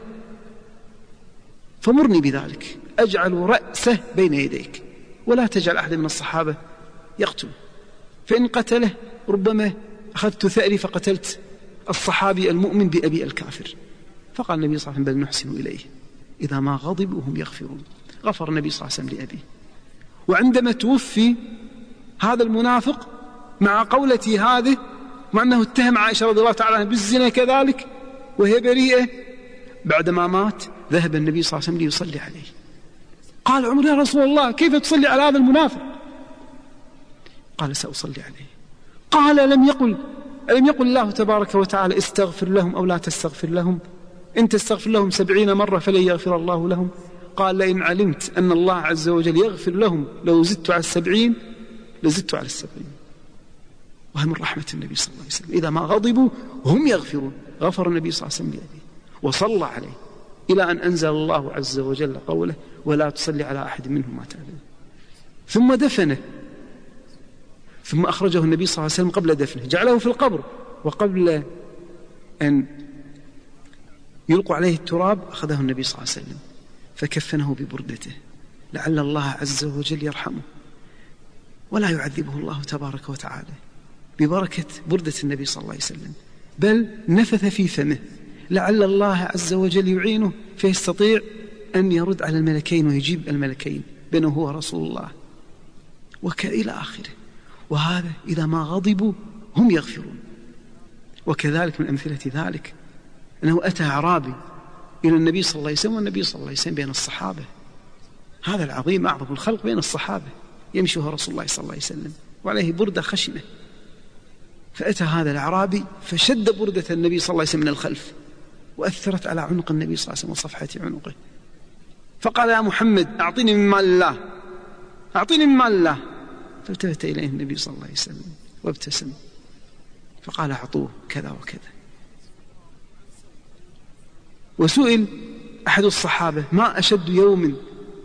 فمرني بذلك، أجعل رأسه بين يديك ولا تجعل أحد من الصحابة يقتل، فإن قتله ربما أخذت ثأري فقتلت الصحابي المؤمن بأبي الكافر. فقال النبي صلى الله عليه وسلم بل نحسن إليه إذا ما غضبوا هم يغفرون. غفر النبي صلى الله عليه وسلم لأبيه. وعندما توفي هذا المنافق مع قولتي هذه، مع أنه اتهم عائشة رضي الله تعالى عنها بالزنا كذلك وهي بريئة، بعدما مات ذهب النبي صلى الله عليه وسلم ليصلي عليه. قال عمر يا رسول الله كيف تصلي على هذا المنافق؟ قال سأصلي عليه. قال ألم يقل الله تبارك وتعالى استغفر لهم أو لا تستغفر لهم؟ إن تستغفر لهم 70 مرة فلن يغفر الله لهم. قال لئن علمت أن الله عز وجل يغفر لهم لو زدت على 70 لزدت على 70. وهي من رحمة النبي صلى الله عليه وسلم، إذا ما غضبوا هم يغفرون. غفر النبي صلى الله عليه وسلم لأبيه وصلى عليه إلى أن أنزل الله عز وجل قوله ولا تصلي على أحد منهم مات أبدا. ثم دفنه، ثم أخرجه النبي صلى الله عليه وسلم قبل دفنه، جعله في القبر، وقبل أن يلقوا عليه التراب أخذه النبي صلى الله عليه وسلم فكفنه ببردته لعل الله عز وجل يرحمه ولا يعذبه الله تبارك وتعالى ببركة بردة النبي صلى الله عليه وسلم، بل نفث في فمه لعل الله عز وجل يعينه فيستطيع أن يرد على الملكين ويجيب الملكين بينه هو رسول الله إلى آخره. وهذا إذا ما غضبوا هم يغفرون. وكذلك من أمثلة ذلك أنه أتى أعرابي إلى النبي صلى الله عليه وسلم والنبي صلى الله عليه وسلم بين الصحابة، هذا العظيم أعظم الخلق بين الصحابة يمشيها رسول الله صلى الله عليه وسلم وعليه بردة خشنة. فأتى هذا الأعرابي فشد بردة النبي صلى الله عليه وسلم من الخلف وأثرت على عنق النبي صلى الله عليه وسلم وصفحة عنقه، فقال يا محمد أعطيني من مال الله، أعطيني من مال الله. فالتفت إليه النبي صلى الله عليه وسلم وابتسم فقال أعطوه كذا وكذا. وسئل أحد الصحابة ما أشد يوم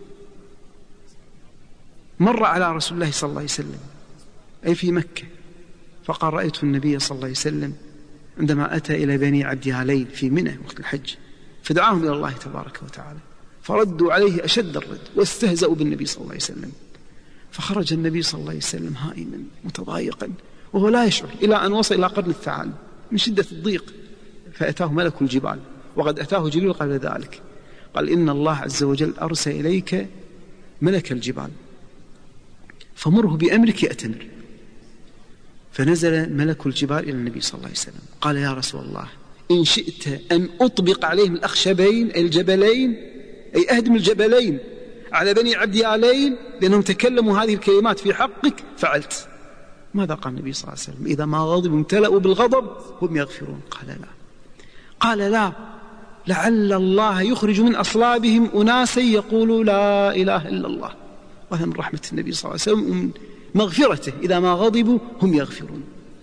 مر على رسول الله صلى الله عليه وسلم أي في مكة، فقال رأيت النبي صلى الله عليه وسلم عندما أتى إلى بني عبد يالين في منى وقت الحج فدعاهم إلى الله تبارك وتعالى فردوا عليه أشد الرد واستهزأوا بالنبي صلى الله عليه وسلم، فخرج النبي صلى الله عليه وسلم هائما متضايقا وهو لا يشعر إلى أن وصل إلى قرن الثعالب من شدة الضيق. فأتاه ملك الجبال وقد أتاه جبريل قبل ذلك قال إن الله عز وجل أرسل إليك ملك الجبال فمره بأمرك يأتمر. فنزل ملك الجبال إلى النبي صلى الله عليه وسلم قال يا رسول الله إن شئت أن أطبق عليهم الأخشبين أي الجبلين أي أهدم الجبلين على بني عبد يالين لأنهم تكلموا هذه الكلمات في حقك فعلت. ماذا قال النبي صلى الله عليه وسلم إذا ما غضبوا امتلأوا بالغضب هم يغفرون؟ قال لا. قال لا لعل الله يخرج من أصلابهم أناسا يقولوا لا إله إلا الله. وهذا من رحمة النبي صلى الله عليه وسلم ومن مغفرته إذا ما غضبوا هم يغفرون.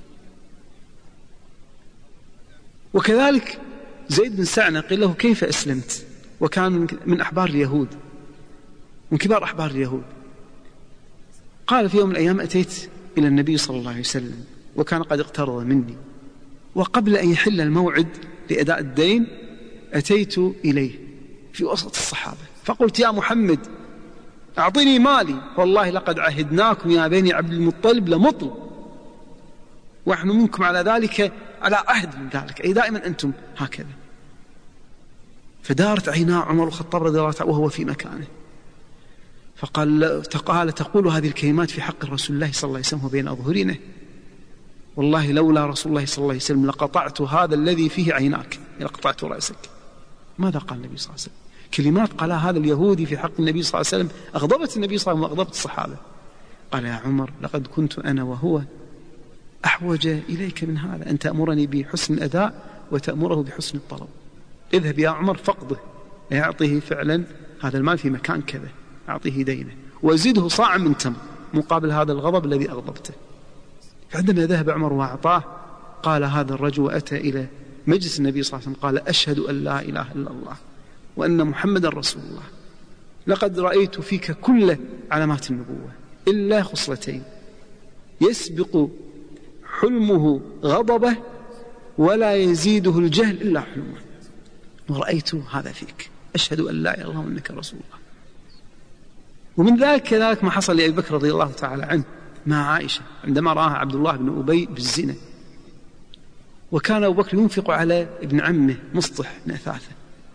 وكذلك زيد بن سعنة قيل له كيف أسلمت؟ وكان من أحبار اليهود من كبار أحبار اليهود. قال في يوم من الأيام أتيت إلى النبي صلى الله عليه وسلم وكان قد اقترض مني، وقبل أن يحل الموعد لأداء الدين أتيت إليه في وسط الصحابة فقلت يا محمد أعطيني مالي والله لقد عهدناكم يا بني عبد المطلب لمطل ونحن منكم على ذلك على عهد من ذلك أي دائما أنتم هكذا. فدارت عينا عمر الخطاب رضي الله عنه وهو في مكانه فقال تقول هذه الكلمات في حق رسول الله صلى الله عليه وسلم وبين أظهرنا والله لولا رسول الله صلى الله عليه وسلم لقطعت هذا الذي فيه عيناك لقطعت رأسك. ماذا قال النبي صلى الله عليه وسلم؟ كلمات قالها هذا اليهودي في حق النبي صلى الله عليه وسلم أغضبت النبي صلى الله عليه وسلم وأغضبت الصحابة. قال يا عمر لقد كنت أنا وهو أحوج إليك من هذا، أن تأمرني بحسن الأداء وتأمره بحسن الطلب. اذهب يا عمر فقده يعطيه فعلا هذا المال في مكان كذا أعطيه دينه وزده صاع من تمر مقابل هذا الغضب الذي أغضبته. فعندما ذهب عمر وأعطاه قال هذا الرجل وأتى إلى مجلس النبي صلى الله عليه وسلم قال أشهد أن لا إله إلا الله وأن محمد رسول الله، لقد رأيت فيك كل علامات النبوة إلا خصلتين، يسبق حلمه غضبه ولا يزيده الجهل إلا حلمه، ورأيت هذا فيك، أشهد أن لا إله إلا الله وأنك رسول الله. ومن ذلك كذلك ما حصل لأبي بكر رضي الله تعالى عنه مع عائشة عندما رآها عبد الله بن أبي بالزنا، وكان أبو بكر ينفق على ابن عمه مصطح بن أثاثة،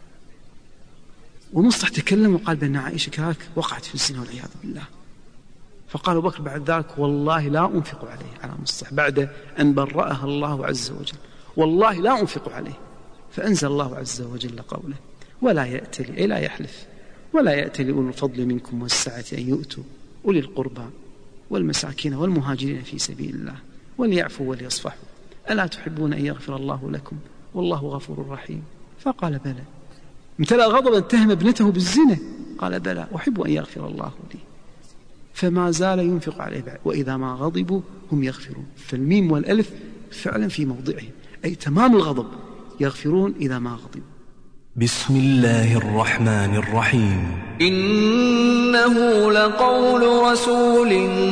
ومصطح تكلم وقال بأن عائشة كذلك وقعت في الزنا والعياذ بالله. فقال أبو بكر بعد ذلك والله لا أنفق عليه على مصطح بعد أن برأها الله عز وجل، والله لا أنفق عليه. فأنزل الله عز وجل قوله ولا يأتل أي لا يحلف ولا يأتل أولو الفضل منكم والسعة أن يؤتوا أولي القربى والمساكين والمهاجرين في سبيل الله وليعفوا وليصفحوا ألا تحبون أن يغفر الله لكم والله غفور رحيم. فقال بلى، امتلأ غضبا اتهم ابنته بالزنا، قال بلى أحب أن يغفر الله لي، فما زال ينفق عليه بعد وإذا ما غضبوا هم يغفرون. فالميم والألف فعلا في موضعهم، أي تمام الغضب، يغفرون إذا ما غضبوا. بسم الله الرحمن الرحيم. إنه لقول رسول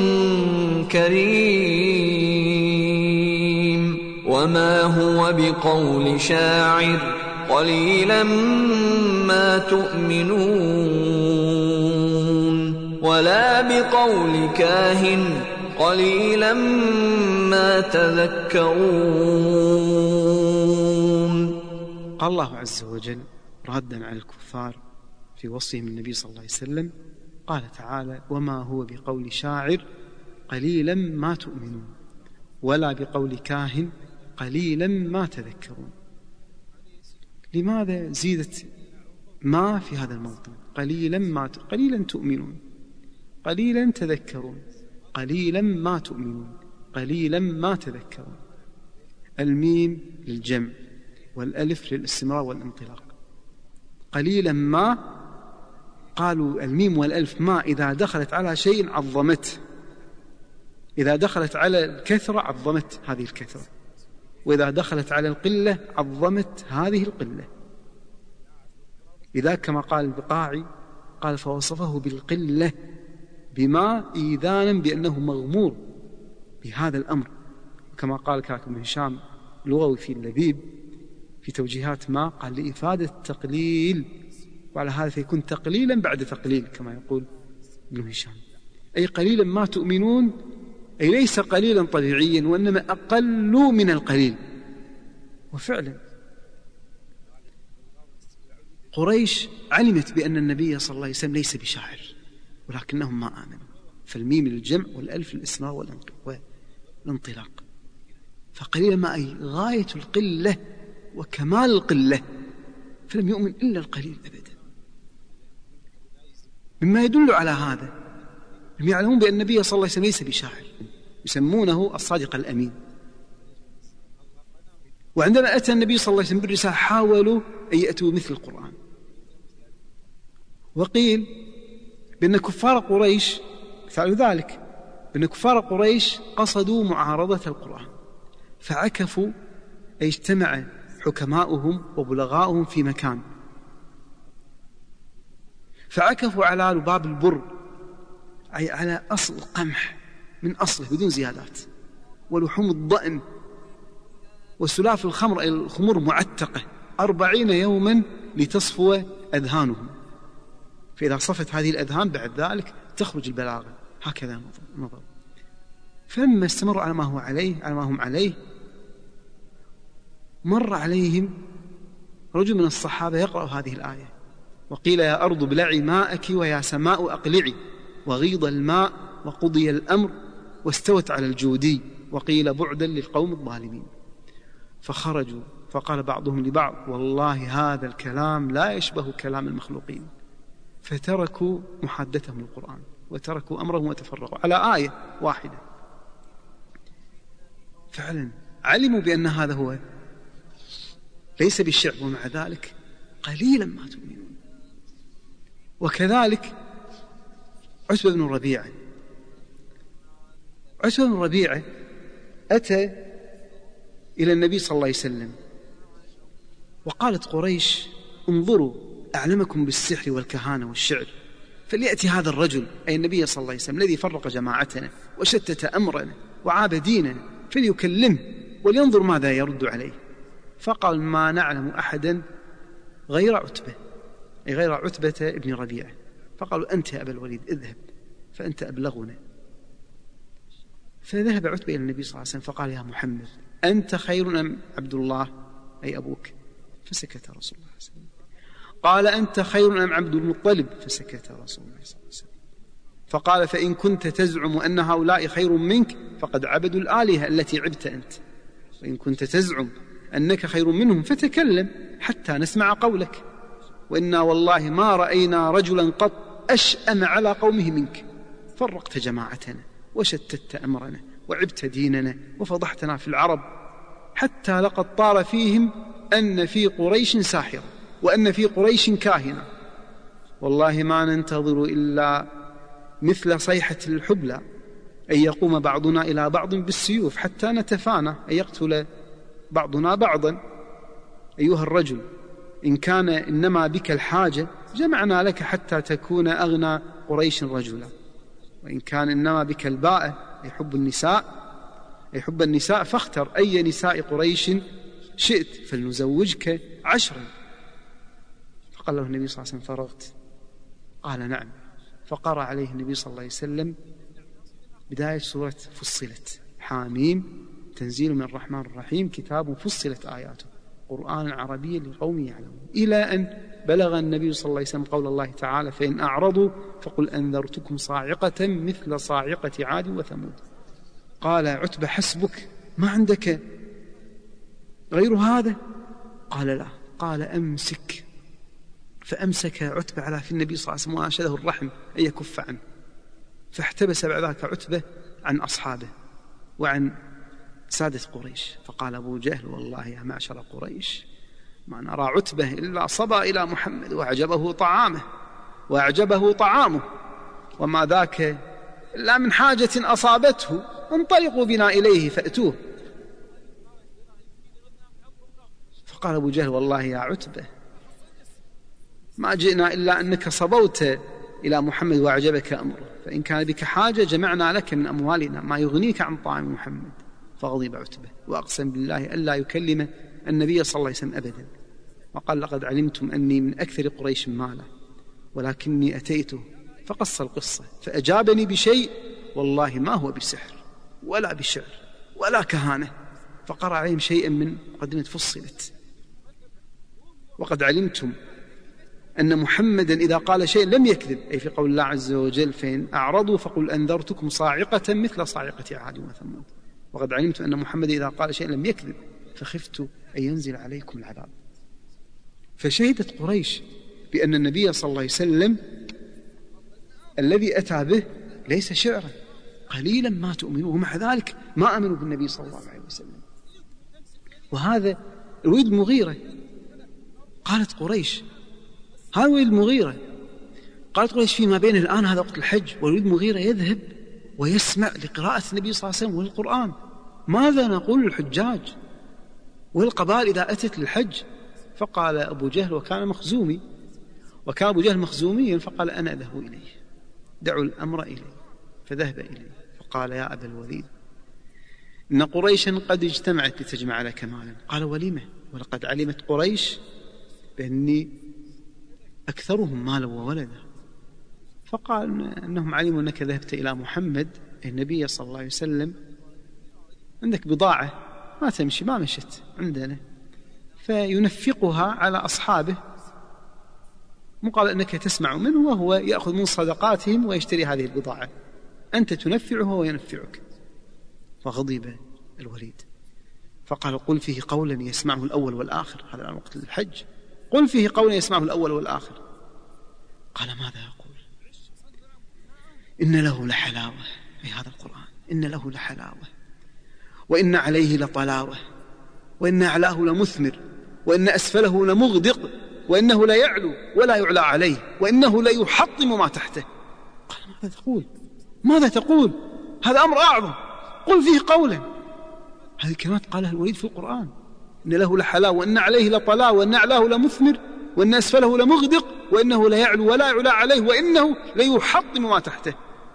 كريم وما هو بقول شاعر قليلا ما تؤمنون ولا بقول كاهن قليلا ما تذكرون. قال الله عز وجل ردا على الكفار في وصفهم النبي صلى الله عليه وسلم، قال تعالى وما هو بقول شاعر قليلا ما تؤمنون ولا بقول كاهن قليلا ما تذكرون. لماذا زيدت ما في هذا الموطن؟ قليلا تؤمنون، قليلا تذكرون، قليلا ما تؤمنون، قليلا ما تذكرون. الميم للجمع والألف للاستمرار والانطلاق. قليلا ما، قالوا الميم والألف ما إذا دخلت على شيء عظمته، إذا دخلت على الكثرة عظمت هذه الكثرة، وإذا دخلت على القلة عظمت هذه القلة. إذا كما قال البقاعي قال فوصفه بالقلة بما إيذانا بأنه مغمور بهذا الأمر، كما قال كاتب بن هشام لغوي في اللبيب في توجيهات ما قال لإفادة التقليل، وعلى هذا فيكون تقليلا بعد تقليل كما يقول ابن هشام، أي قليلا ما تؤمنون، أي ليس قليلا طبيعيا وإنما أقل من القليل. وفعلا قريش علمت بأن النبي صلى الله عليه وسلم ليس بشاعر ولكنهم ما آمنوا، فالميم للجمع والألف للإسماء والانطلاق. فقليلا ما أي غاية القلة وكمال القلة، فلم يؤمن إلا القليل أبدا. مما يدل على هذا هم يعلمون بأن النبي صلى الله عليه وسلم ليس بشاعر، يسمونه الصادق الأمين. وعندما أتى النبي صلى الله عليه وسلم بالرسالة حاولوا أن يأتوا مثل القرآن، وقيل بأن كفار قريش فعلوا ذلك، بأن كفار قريش قصدوا معارضة القرآن فعكفوا، أي اجتمع حكماؤهم وبلغاؤهم في مكان فعكفوا على لباب البر، أي على أصل القمح من أصله بدون زيادات، ولحوم الضأن وسلاف الخمر، أي الخمور معتقة 40 يوما لتصفو أذهانهم، فإذا صفت هذه الأذهان بعد ذلك تخرج البلاغة. هكذا نظر. فلما استمروا على ما هم عليه مر عليهم رجل من الصحابة يقرأ هذه الآية وقيل يا أرض ابلعي ماءك ويا سماء أقلعي وغيض الماء وقضي الأمر واستوت على الجودي وقيل بعدا للقوم الظالمين. فخرجوا فقال بعضهم لبعض والله هذا الكلام لا يشبه كلام المخلوقين، فتركوا محادثهم القرآن وتركوا أمرهم وتفرقوا على آية واحدة. فعلا علموا بأن هذا هو ليس بالشعب، ومع ذلك قليلا ما تؤمنون. وكذلك عتبة بن ربيعة أتى إلى النبي صلى الله عليه وسلم وقالت قريش: انظروا أعلمكم بالسحر والكهانة والشعر، فليأتي هذا الرجل، أي النبي صلى الله عليه وسلم، الذي فرق جماعتنا وشتت أمرنا وعاب ديننا، فليكلمه ولينظر ماذا يرد عليه. فقال: ما نعلم أحدا غير عتبة، أي غير عتبة ابن ربيعة. فقالوا: أنت يا أبا الوليد اذهب فأنت أبلغنا. فذهب عتبة إلى النبي صلى الله عليه وسلم فقال: يا محمد، أنت خير أم عبد الله أي أبوك؟ فسكت رسول الله صلى الله عليه وسلم. قال: أنت خير أم عبد المطلب؟ فسكت رسول الله صلى الله عليه وسلم. فقال: فإن كنت تزعم أن هؤلاء خير منك فقد عبدوا الآلهة التي عبت أنت، وإن كنت تزعم أنك خير منهم فتكلم حتى نسمع قولك، وإنا والله ما رأينا رجلا قط أشأم على قومه منك، فرقت جماعتنا وشتت أمرنا وعبت ديننا وفضحتنا في العرب، حتى لقد طار فيهم أن في قريش ساحرة وأن في قريش كاهنة، والله ما ننتظر إلا مثل صيحة الحبلى أن يقوم بعضنا إلى بعض بالسيوف حتى نتفانى، أن يقتل بعضنا بعضا. أيها الرجل، إن كان إنما بك الحاجة جمعنا لك حتى تكون أغنى قريش رجلا، وإن كان إنما بك الباء أي حب النساء فاختر أي نساء قريش شئت فلنزوجك 10. فقال له النبي صلى الله عليه وسلم: فرغت؟ قال: نعم. فقرأ عليه النبي صلى الله عليه وسلم بداية سورة فصلت: حاميم تنزيل من الرحمن الرحيم كتاب فصلت آياته قرآن عربي لقوم يعلمون، إلى أن بلغ النبي صلى الله عليه وسلم قول الله تعالى: فإن أعرضوا فقل أنذرتكم صاعقة مثل صاعقة عاد وثمود. قال عتبة: حسبك، ما عندك غير هذا؟ قال: لا. قال: أمسك. فأمسك عتبة على في النبي صلى الله عليه وسلم وأنشده الرحم أن يكف عنه، فاحتبس بعد ذلك عتبة عن أصحابه وعن سادة قريش. فقال أبو جهل: والله يا معشر قريش ما نرى عتبة إلا صبى إلى محمد وأعجبه طعامه وما ذاك إلا من حاجة أصابته، انطلقوا بنا إليه فأتوه. فقال أبو جهل: والله يا عتبة ما جئنا إلا أنك صبوت إلى محمد وأعجبك أمره، فإن كان بك حاجة جمعنا لك من أموالنا ما يغنيك عن طعام محمد. فغضب عتبة وأقسم بالله ألا يكلم النبي صلى الله عليه وسلم أبدا، وقال: لقد علمتم أني من أكثر قريش مالا، ولكني أتيته فقص القصة فأجابني بشيء والله ما هو بسحر ولا بشعر ولا كهانة. فقرأ عليهم شيئا من مقدمة فصلت: وقد علمتم أن محمدا إذا قال شيء لم يكذب، أي في قول الله عز وجل: فإن أعرضوا فقل أنذرتكم صاعقة مثل صاعقة عاد وثمود. وقد علمت أن محمد إذا قال شيء لم يكذب فخفت أن ينزل عليكم العذاب. فشهدت قريش بأن النبي صلى الله عليه وسلم الذي أتى به ليس شعرا، قليلا ما تؤمنوا، ومع ذلك ما آمنوا بالنبي صلى الله عليه وسلم. وهذا الوليد المغيرة. قالت قريش: هذا الوليد المغيرة. قالت قريش: فيما بين الآن هذا وقت الحج والوليد المغيرة يذهب ويسمع لقراءة النبي صلى الله عليه وسلم والقرآن، ماذا نقول للحجاج والقبائل إذا أتت للحج؟ فقال أبو جهل، وكان أبو جهل مخزوميا، فقال: أنا أذهب إليه، دعوا الأمر إليه. فذهب إليه فقال: يا أبا الوليد، إن قريشا قد اجتمعت لتجمع لك مالا. قال: ولم؟ ولقد علمت قريش بأني أكثرهم مالا وولدا. فقال: أنهم علموا أنك ذهبت إلى محمد النبي صلى الله عليه وسلم، عندك بضاعة ما تمشي، ما مشت عندنا، فينفقها على أصحابه مقابل أنك تسمع منه وهو يأخذ من صدقاتهم ويشتري هذه البضاعة، أنت تنفعه وينفعك. فغضب الوليد فقال: قل فيه قولا يسمعه الأول والآخر، هذا الآن وقت الحج، قل فيه قولا يسمعه الأول والآخر. قال: ماذا يقول؟ إن له لحلاوة، أي هذا القرآن، إن له لحلاوة، وإن عليه لطلاوة، وإن أعلاه لمثمر، وإن أسفله لمغدق، وإنه لا يعلو ولا يعلى عليه، وإنه لا يحطم ما تحته. قال: ماذا تقول؟ هذا أمر أعظم، قل فيه قولا. هذه الكلمات قالها الوليد في القرآن: إن له لحلاوة، وإن عليه لطلاوة، وإن أعلاه لمثمر، وإن أسفله لمغدق، وإنه لا يعلو ولا يعلى عليه، وإنه ليحطم ما تحته.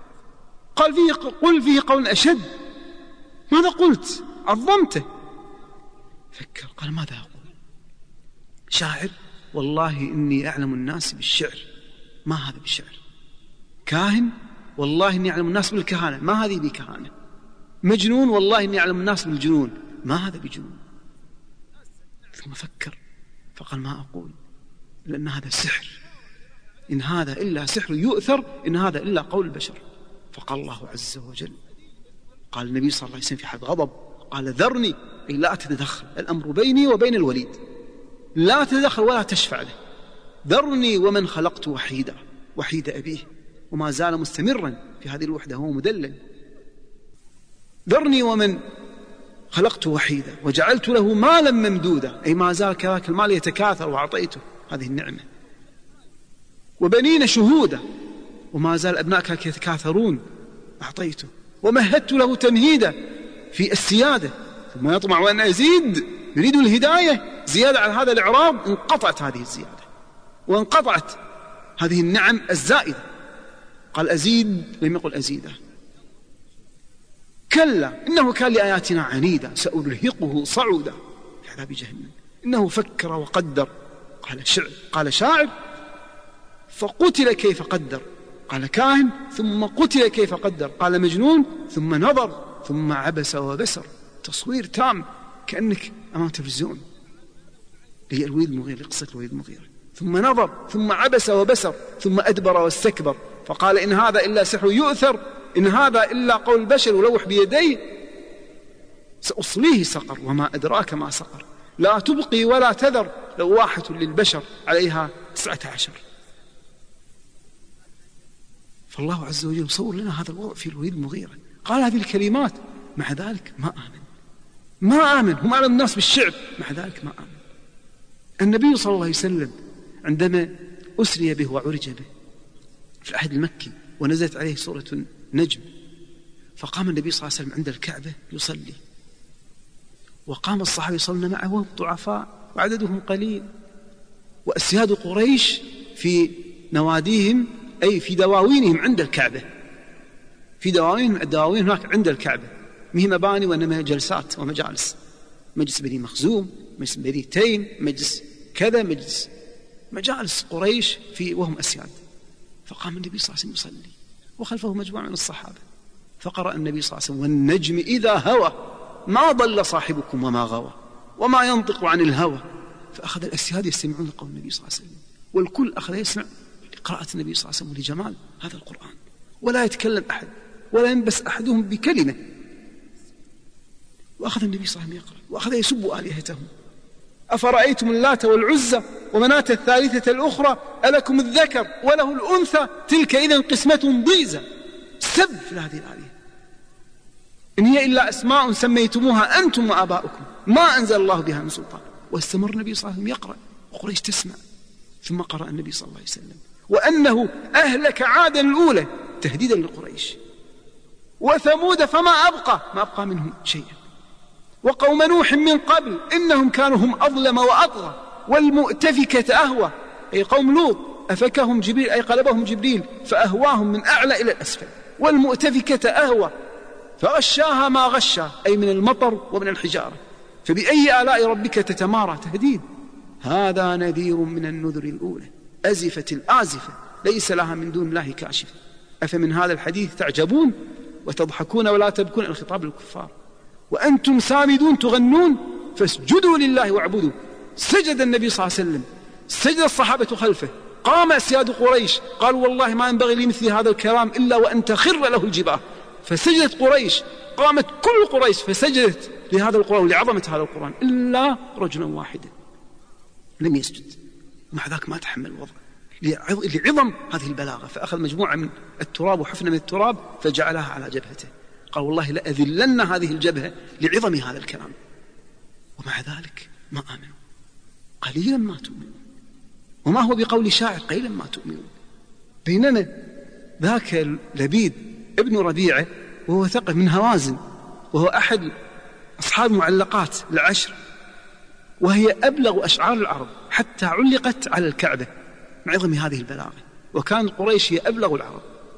قل فيه قول أشد. ماذا قلت؟ عظمته. فكر، قال: ماذا أقول؟ شاعر؟ والله إني أعلم الناس بالشعر، ما هذا بالشعر. كاهن؟ والله إني أعلم الناس بالكهانة، ما هذه بكهانة. مجنون؟ والله إني أعلم الناس بالجنون، ما هذا بجنون. ثم فكر فقال: ما أقول، لأن هذا سحر، إن هذا إلا سحر يؤثر، إن هذا إلا قول البشر. فقال الله عز وجل، قال النبي صلى الله عليه وسلم في حال غضب، قال: ذرني، أي لا تتدخل، الأمر بيني وبين الوليد، لا تتدخل ولا تشفع له. ذرني ومن خلقت وحيدا، وحيد أبيه، وما زال مستمرا في هذه الوحدة، هو مدلل. ذرني ومن خلقت وحيدا وجعلت له مالا ممدودا، أي ما زال كذاك المال يتكاثر، وأعطيته هذه النعمة. وبنين شهودا، وما زال أبنائك يتكاثرون، أعطيته. ومهدت له تمهيدا في السيادة، ثم يطمع وأن أزيد، يريد الهداية زيادة على هذا الإعراض. انقطعت هذه الزيادة، وانقطعت هذه النعم الزائدة. قال: أزيد، لم يقل أزيده. كلا إنه كان لآياتنا عنيدا، سأرهقه صعودا في عذاب جهنم. إنه فكر وقدر. قال شاعر، فقتل كيف قدر. قال كاهن، ثم قتل كيف قدر. قال مجنون، ثم نظر، ثم عبس وبسر. تصوير تام، كأنك أمام تلفزيون. هي الوليد المغيرة، لقصة الوليد المغيرة. ثم نظر، ثم عبس وبسر، ثم أدبر واستكبر. فقال: إن هذا إلا سحر يؤثر، إن هذا إلا قول البشر، ولوح بيديه. سأصليه سقر، وما أدراك ما سقر، لا تبقي ولا تذر، لواحة للبشر عليها 19. فالله عز وجل يصور لنا هذا الوضع في الوليد المغيرة. قال هذه الكلمات، مع ذلك ما آمن. هم أعلم الناس بالشعر، مع ذلك ما آمن. النبي صلى الله عليه وسلم عندما أسري به وعرج به في العهد المكي، ونزلت عليه سورة النجم، فقام النبي صلى الله عليه وسلم عند الكعبة يصلي، وقام الصحابة يصلون معه وهم ضعفاء وعددهم قليل، وأسياد قريش في نواديهم، أي في دواوينهم عند الكعبة، في دواوين هناك عند الكعبة، مهم مباني وإنما جلسات ومجالس، مجلس بني مخزوم، مجلس بني تيم، مجلس كذا، مجالس قريش وهم أسياد. فقام النبي صلى الله عليه وسلم يصلي، وخلفه مجموعة من الصحابة، فقرأ النبي صلى الله عليه وسلم: والنجم إذا هوى ما ضل صاحبكم وما غوى وما ينطق عن الهوى. فأخذ الأسياد يستمعون لقول النبي صلى الله عليه وسلم، والكل أخذ يسمع لقراءة النبي صلى الله عليه وسلم ولجمال هذا القرآن، ولا يتكلم أحد ولا ينبس أحدهم بكلمة. وأخذ النبي صلى الله عليه وسلم يقرأ، وأخذ يسب آلهتهم: أفرأيتم اللات والعزى ومناة الثالثة الأخرى ألكم الذكر وله الأنثى تلك إذن قسمة ضيزى. سب في هذه الآلهة، إن هي إلا أسماء سميتموها أنتم وآباؤكم ما أنزل الله بها من سلطان. واستمر النبي صلى الله عليه وسلم يقرأ، وقريش تسمع. ثم قرأ النبي صلى الله عليه وسلم: وأنه أهلك عادا الأولى، تهديدا لقريش، وثمود فما أبقى منهم شيئا، وقوم نوح من قبل إنهم كانوا هم أظلم وأطغى، والمؤتفكة أهوى، أي قوم لوط، أفكهم جبريل، أي قلبهم جبريل فأهواهم من أعلى إلى الأسفل، والمؤتفكة أهوى فغشاها ما غشا، أي من المطر ومن الحجارة، فبأي آلاء ربك تتمارى. تهديد. هذا نذير من النذر الأولى، أزفت الآزفة ليس لها من دون الله كاشفة، أفمن هذا الحديث تعجبون وتضحكون ولا تبكون. الخطاب للكفار. وأنتم سامدون تغنون فاسجدوا لله واعبدوا. سجد النبي صلى الله عليه وسلم، سجد الصحابة خلفه، قام أسياد قريش قالوا: والله ما ينبغي لمثل هذا الكلام إلا وأن تخر له الجباه. فسجدت قريش، قامت كل قريش فسجدت لهذا القرآن ولعظمة هذا القرآن، إلا رجلا واحدا لم يسجد. ومع ذلك ما تحمل الوضع لعظم هذه البلاغة، فأخذ مجموعة من التراب وحفنة من التراب فجعلها على جبهته، قال: والله لأذلن هذه الجبهة لعظم هذا الكلام. ومع ذلك ما آمنوا، قليلا ما تؤمنون. وما هو بقول شاعر، قليلا ما تؤمنون. بينما ذاك لبيد ابن ربيعة وهو ثقف من هوازن، وهو أحد أصحاب معلقات العشر، وهي أبلغ أشعار العرب حتى علقت على الكعبة مع عظم هذه البلاغة، وكان قريش هي أبلغ العرب،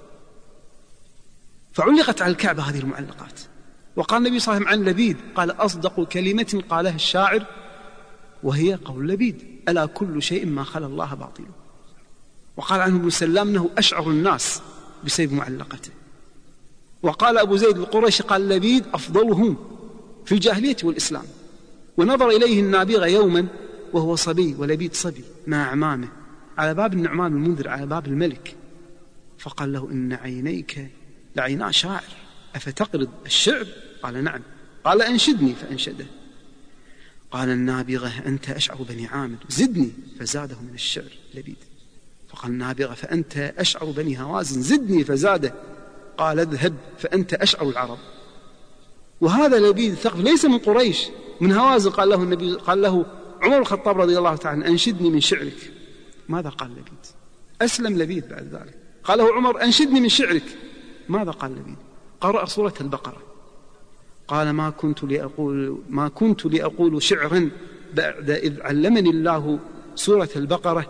فعلقت على الكعبة هذه المعلقات. وقال النبي صلى الله عليه وسلم عن لبيد قال: أصدق كلمة قالها الشاعر وهي قول لبيد: ألا كل شيء ما خلا الله باطل. وقال عنه ابن سلام أنه أشعر الناس بسبب معلقته. وقال أبو زيد القريشي قال: لبيد أفضلهم في الجاهلية والإسلام. ونظر إليه النابغة يوما وهو صبي، ولبيد صبي مع أعمامه على باب النعمان المنذر على باب الملك، فقال له: إن عينيك لعينا شاعر، أفتقرض الشعر؟ قال: نعم. قال: أنشدني، فأنشده. قال النابغة: أنت أشعر بني عامر، زدني، فزاده من الشعر لبيد. فقال النابغة: فأنت أشعر بني هوازن، زدني، فزاده. قال: اذهب فأنت أشعر العرب. وهذا لبيد الثقفي ليس من قريش، من هوازن. قال له عمر الخطاب رضي الله تعالى: أنشدني من شعرك. ماذا قال لبيد؟ أسلم لبيد بعد ذلك. قال له عمر: أنشدني من شعرك. ماذا قال لبيد؟ قرأ سورة البقرة. قال: ما كنت لأقول شعرا بعد إذ علمني الله سورة البقرة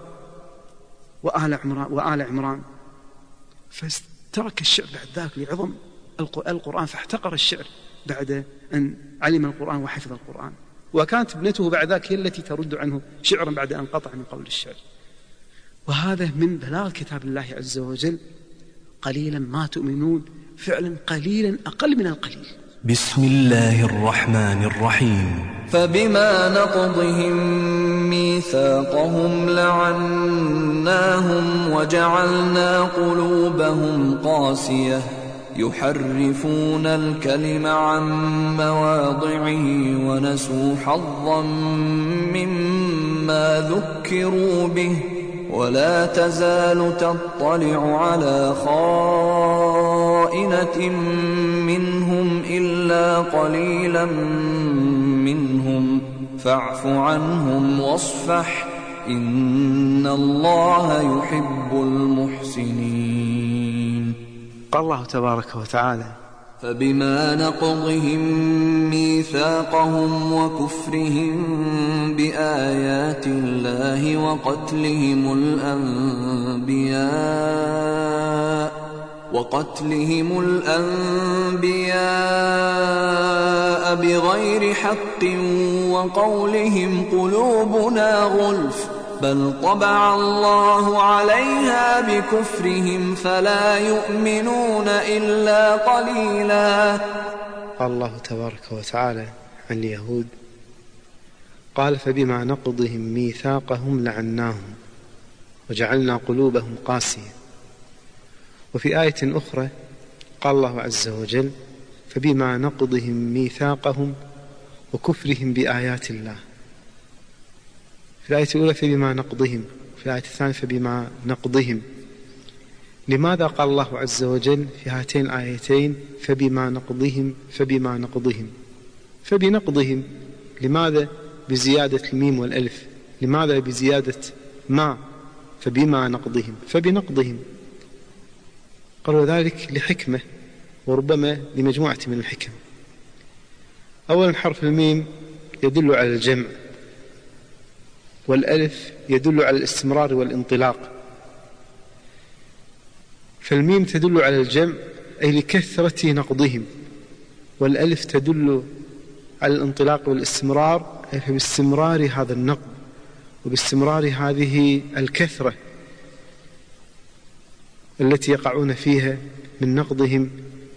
وآل عمران. فترك الشعر بعد ذلك لعظم القرآن، فاحتقر الشعر بعد أن علم القرآن وحفظ القرآن. وكانت ابنته بعد ذلك هي التي ترد عنه شعرا بعد أن قطع من قول الشعر. وهذا من بلاغ كتاب الله عز وجل: قليلا ما تؤمنون، فعلا قليلا أقل من القليل. بسم الله الرحمن الرحيم. فبما نقضهم ميثاقهم لعناهم وجعلنا قلوبهم قاسية يحرفون الكلم عن مواضعه ونسوا حظا مما ذكروا به ولا تزال تطلع على خائنة منهم إلا قليلا منهم فاعف عنهم واصفح إن الله يحب المحسنين. قال الله تبارك وتعالى: فبما نقضهم ميثاقهم وكفرهم بآيات الله وقتلهم الأنبياء بغير حق وقولهم قلوبنا غلف بل طبع الله عليها بكفرهم فلا يؤمنون إلا قليلا. قال الله تبارك وتعالى عن اليهود: قال: فبما نقضهم ميثاقهم لعناهم وجعلنا قلوبهم قاسية. وفي آية أخرى قال الله عز وجل: فبما نقضهم ميثاقهم وكفرهم بآيات الله. في الآية الأولى فبما نقضهم، في الآية الثانية فبما نقضهم. لماذا قال الله عز وجل في هاتين الآيتين فبما نقضهم فبنقضهم؟ لماذا بزيادة الميم والألف؟ لماذا بزيادة ما؟ فبما نقضهم فبنقضهم. قالوا ذلك لحكمة، وربما لمجموعة من الحكم. أولا حرف الميم يدل على الجمع، والألف يدل على الاستمرار والانطلاق. فالميم تدل على الجمع أي لكثرة نقضهم، والألف تدل على الانطلاق والاستمرار أي باستمرار هذا النقض وباستمرار هذه الكثرة التي يقعون فيها من نقضهم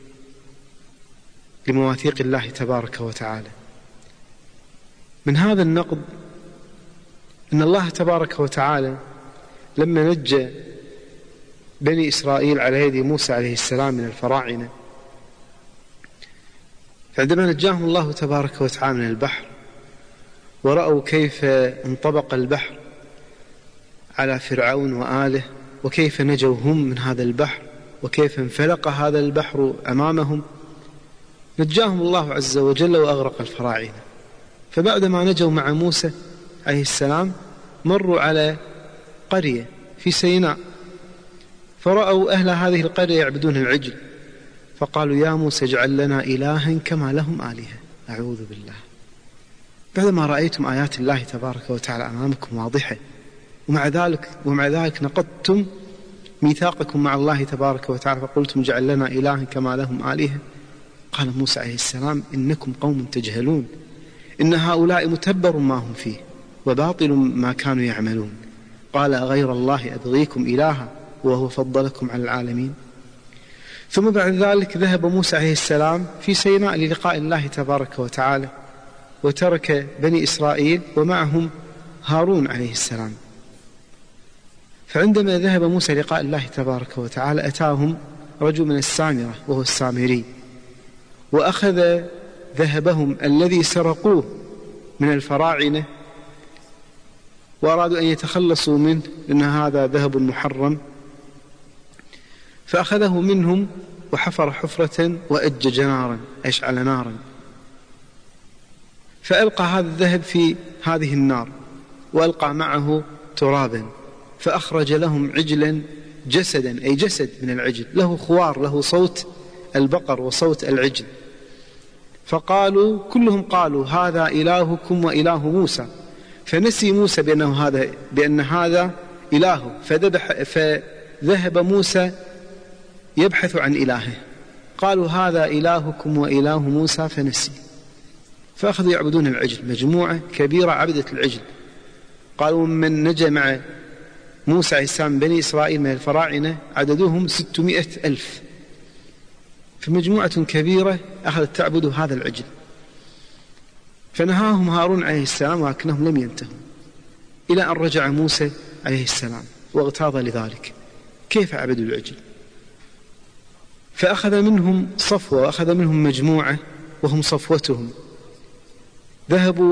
لمواثيق الله تبارك وتعالى. من هذا النقض أن الله تبارك وتعالى لما نجى بني إسرائيل على يد موسى عليه السلام من الفراعنة، فعندما نجاهم الله تبارك وتعالى من البحر ورأوا كيف انطبق البحر على فرعون وآله وكيف نجوا هم من هذا البحر وكيف انفلق هذا البحر أمامهم، نجاهم الله عز وجل وأغرق الفراعنة. فبعدما نجوا مع موسى عليه السلام مروا على قرية في سيناء، فرأوا أهل هذه القرية يعبدون العجل، فقالوا: يا موسى اجعل لنا إلها كما لهم آلهة. أعوذ بالله. بعدما رأيتم آيات الله تبارك وتعالى أمامكم واضحة، ومع ذلك نقضتم ميثاقكم مع الله تبارك وتعالى فقلتم جعل لنا إلها كما لهم آلهة. قال موسى عليه السلام إنكم قوم تجهلون، إن هؤلاء متبر ما هم فيه وباطل ما كانوا يعملون. قال غير الله أبغيكم إلها وهو فضلكم على العالمين. ثم بعد ذلك ذهب موسى عليه السلام في سيناء للقاء الله تبارك وتعالى، وترك بني إسرائيل ومعهم هارون عليه السلام. فعندما ذهب موسى لقاء الله تبارك وتعالى أتاهم رجل من السامرة وهو السامري، وأخذ ذهبهم الذي سرقوه من الفراعنة وأرادوا أن يتخلصوا منه لأن هذا ذهب محرم، فأخذه منهم وحفر حفرة وأجج نارا، أشعل نارا، فألقى هذا الذهب في هذه النار وألقى معه ترابا، فأخرج لهم عجلا جسدا، أي جسد من العجل له خوار، له صوت البقر وصوت العجل. فقالوا كلهم قالوا هذا إلهكم وإله موسى، فنسي موسى بأن هذا إلهه، فذهب موسى يبحث عن إلهه. قالوا هذا إلهكم وإله موسى فنسي، فأخذوا يعبدون العجل، مجموعة كبيرة عبدة العجل. قالوا من نجا مع موسى عليه السلام بني إسرائيل من الفراعنة عددهم 600,000، فمجموعة كبيرة أخذت تعبد هذا العجل. فنهاهم هارون عليه السلام ولكنهم لم ينتهوا إلى أن رجع موسى عليه السلام واغتاظ لذلك، كيف عبدوا العجل؟ فأخذ منهم صفوة وأخذ منهم مجموعة وهم صفوتهم، ذهبوا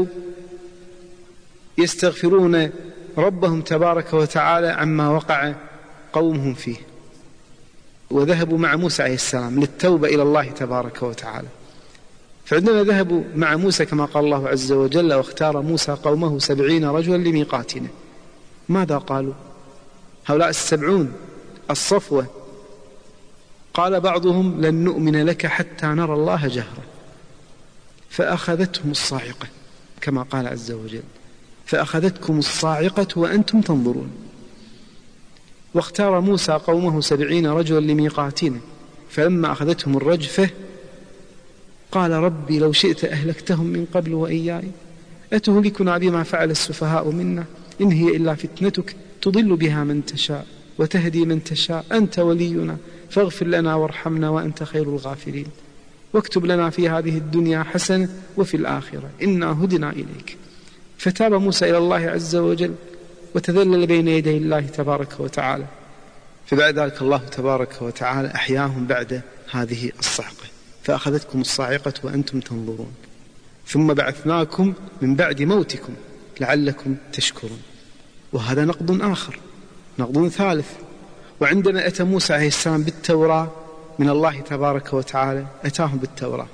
يستغفرون ربهم تبارك وتعالى عما وقع قومهم فيه، وذهبوا مع موسى عليه السلام للتوبة إلى الله تبارك وتعالى. فعندما ذهبوا مع موسى كما قال الله عز وجل واختار موسى قومه 70 رجلا لميقاتنا، ماذا قالوا هؤلاء 70 الصفوة؟ قال بعضهم لن نؤمن لك حتى نرى الله جهرا، فأخذتهم الصاعقة كما قال عز وجل فأخذتكم الصاعقة وأنتم تنظرون. واختار موسى قومه 70 رجلا لميقاتنا، فلما أخذتهم الرجفة قال ربي لو شئت أهلكتهم من قبل وإياي، أتهلكنا بما فعل السفهاء منا، إن هي إلا فتنتك تضل بها من تشاء وتهدي من تشاء، أنت ولينا فاغفر لنا وارحمنا وأنت خير الغافرين، واكتب لنا في هذه الدنيا حسنة وفي الآخرة إنا هدنا إليك. فتاب موسى إلى الله عز وجل وتذلل بين يدي الله تبارك وتعالى. فبعد ذلك الله تبارك وتعالى أحياهم بعد هذه الصعقة، فأخذتكم الصاعقة وأنتم تنظرون، ثم بعثناكم من بعد موتكم لعلكم تشكرون. وهذا نقض آخر، نقض ثالث. وعندما أتى موسى عليه السلام بالتوراة من الله تبارك وتعالى، أتاهم بالتوراة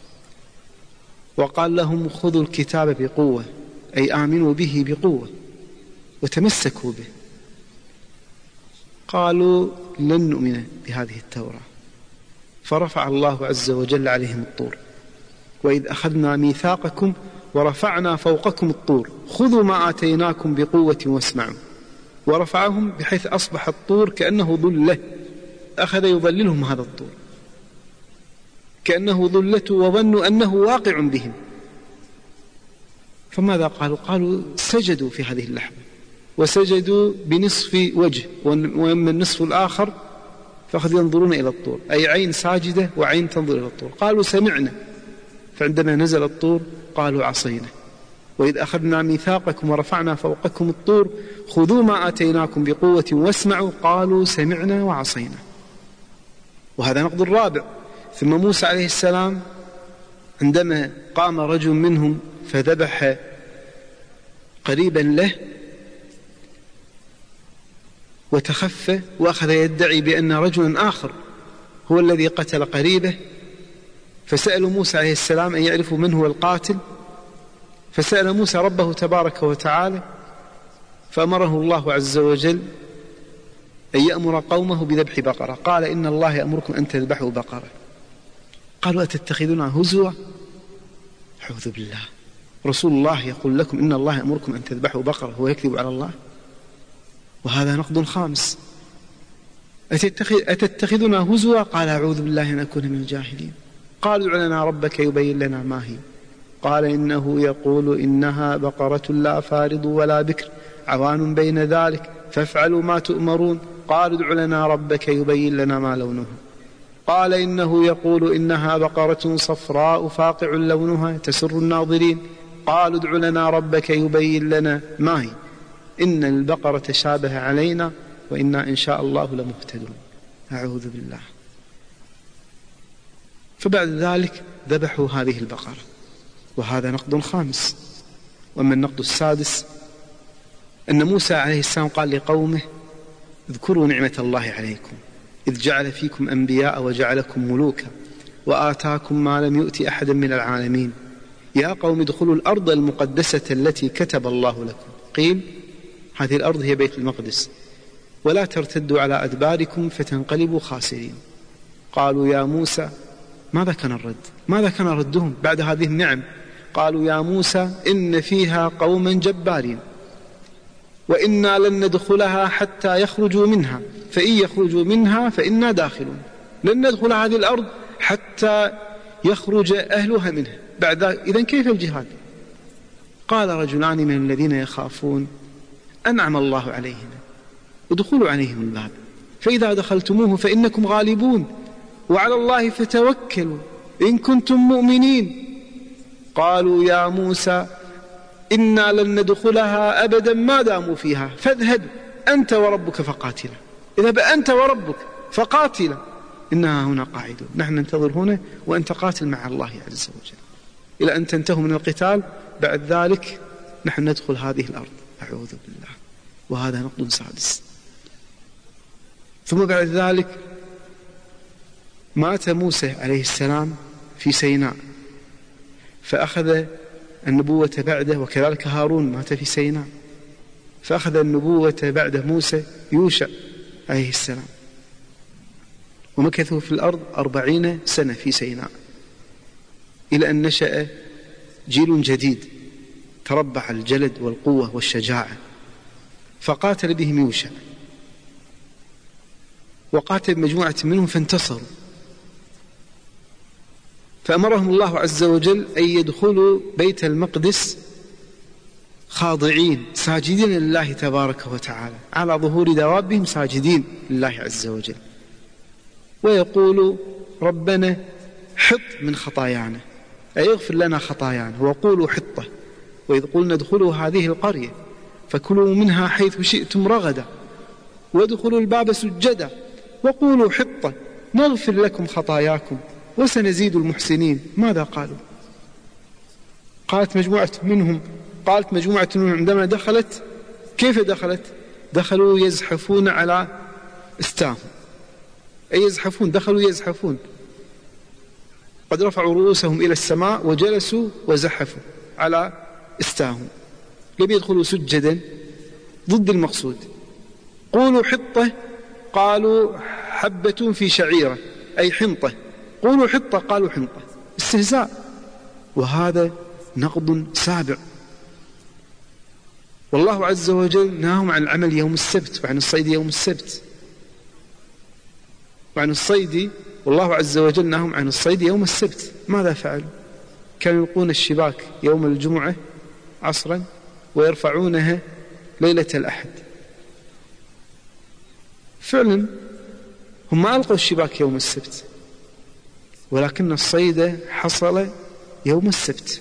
وقال لهم خذوا الكتاب بقوة، أي آمنوا به بقوة وتمسكوا به. قالوا لن نؤمن بهذه التوراة، فرفع الله عز وجل عليهم الطور، وإذ أخذنا ميثاقكم ورفعنا فوقكم الطور خذوا ما آتيناكم بقوة واسمعوا. ورفعهم بحيث أصبح الطور كأنه ظلة، أخذ يظللهم هذا الطور كأنه ظلته، وظنوا أنه واقع بهم. فماذا قالوا؟ قالوا سجدوا في هذه اللحظة، وسجدوا بنصف وجه، وأما النصف الآخر فأخذوا ينظرون إلى الطور، أي عين ساجدة وعين تنظر إلى الطور. قالوا سمعنا، فعندما نزل الطور قالوا عصينا. وإذ أخذنا ميثاقكم ورفعنا فوقكم الطور خذوا ما آتيناكم بقوة واسمعوا قالوا سمعنا وعصينا. وهذا نقض الرابع. ثم موسى عليه السلام عندما قام رجل منهم فذبح قريبا له وتخفى وأخذ يدعي بأن رجلا آخر هو الذي قتل قريبه، فسألوا موسى عليه السلام أن يعرفوا من هو القاتل، فسأل موسى ربه تبارك وتعالى فأمره الله عز وجل أن يأمر قومه بذبح بقرة. قال إن الله يأمركم أن تذبحوا بقرة. قالوا أتتخذنا هزوا؟ أعوذ بالله. رسول الله يقول لكم إن الله يأمركم أن تذبحوا بقرة هو يكذب على الله. وهذا نقد خامس. أتتخذنا هزوا؟ قال أعوذ بالله أن أكون من الجاهلين. قالوا ادع لنا ربك يبين لنا ما هي. قال إنه يقول إنها بقرة لا فارض ولا بكر عوان بين ذلك فافعلوا ما تؤمرون. قالوا ادع لنا ربك يبين لنا ما لونها. قال إنه يقول إنها بقرة صفراء فاقع لونها تسر الناظرين. قالوا ادع لنا ربك يبين لنا ما هي إن البقرة تشابه علينا وإنا إن شاء الله لمهتدون. أعوذ بالله. فبعد ذلك ذبحوا هذه البقرة، وهذا نقد خامس. وأما النقد السادس أن موسى عليه السلام قال لقومه اذكروا نعمة الله عليكم إذ جعل فيكم أنبياء وجعلكم ملوكا وآتاكم ما لم يؤت أحدا من العالمين يا قوم ادخلوا الأرض المقدسة التي كتب الله لكم. قيل هذه الأرض هي بيت المقدس. ولا ترتدوا على أدباركم فتنقلبوا خاسرين. قالوا يا موسى ماذا كان ردهم بعد هذه النعم؟ قالوا يا موسى إن فيها قوما جبارين وإنا لن ندخلها حتى يخرجوا منها فإن يخرجوا منها فإنا داخلون. لن ندخل هذه الأرض حتى يخرج أهلها منها. بعد ذلك إذن كيف الجهاد؟ قال رجلان من الذين يخافون أنعم الله عليهم ادخلوا عليهم الباب فإذا دخلتموه فإنكم غالبون وعلى الله فتوكلوا إن كنتم مؤمنين. قالوا يا موسى إنا لن ندخلها أبدا ما داموا فيها فاذهب أنت وربك فقاتلا. اذهب أنت وربك فقاتلا إنها هنا قاعدون. نحن ننتظر هنا وأنت قاتل مع الله عز وجل إلى أن تنتهوا من القتال. بعد ذلك نحن ندخل هذه الأرض. أعوذ بالله. وهذا نقد سادس. ثم بعد ذلك مات موسى عليه السلام في سيناء فأخذ النبوة بعده، وكذلك هارون مات في سيناء فأخذ النبوة بعد موسى يوشع عليه السلام، ومكثوا في الأرض 40 سنة في سيناء إلى أن نشأ جيل جديد تربع الجلد والقوة والشجاعة فقاتل بهم يوشع وقاتل مجموعة منهم فانتصروا، فأمرهم الله عز وجل أن يدخلوا بيت المقدس خاضعين ساجدين لله تبارك وتعالى على ظهور دوابهم ساجدين لله عز وجل، ويقول ربنا حط من خطايانا أي اغفر لنا خطايانا وقولوا حطة، وإذ قلنا ادخلوا هذه القرية فكلوا منها حيث شئتم رغدا وادخلوا الباب سجدا وقولوا حطة نغفر لكم خطاياكم وسنزيد المحسنين. ماذا قالوا؟ قالت مجموعة منهم عندما دخلت كيف دخلت؟ دخلوا يزحفون على استاهم، أي يزحفون، دخلوا يزحفون، قد رفعوا رؤوسهم إلى السماء وجلسوا وزحفوا على استاهم، لم يدخلوا سجدا ضد المقصود. قولوا حطة قالوا حبة في شعيرة أي حنطة، قولوا حطة قالوا حنطة، استهزاء. وهذا نقد سابع. والله عز وجل نهاهم عن العمل يوم السبت وعن الصيد يوم السبت وعن الصيد، والله عز وجل نهاهم عن الصيد يوم السبت. ماذا فعلوا؟ كانوا يلقون الشباك يوم الجمعة عصرا ويرفعونها ليلة الأحد. فعلا هم ما ألقوا الشباك يوم السبت، ولكن الصيد حصل يوم السبت،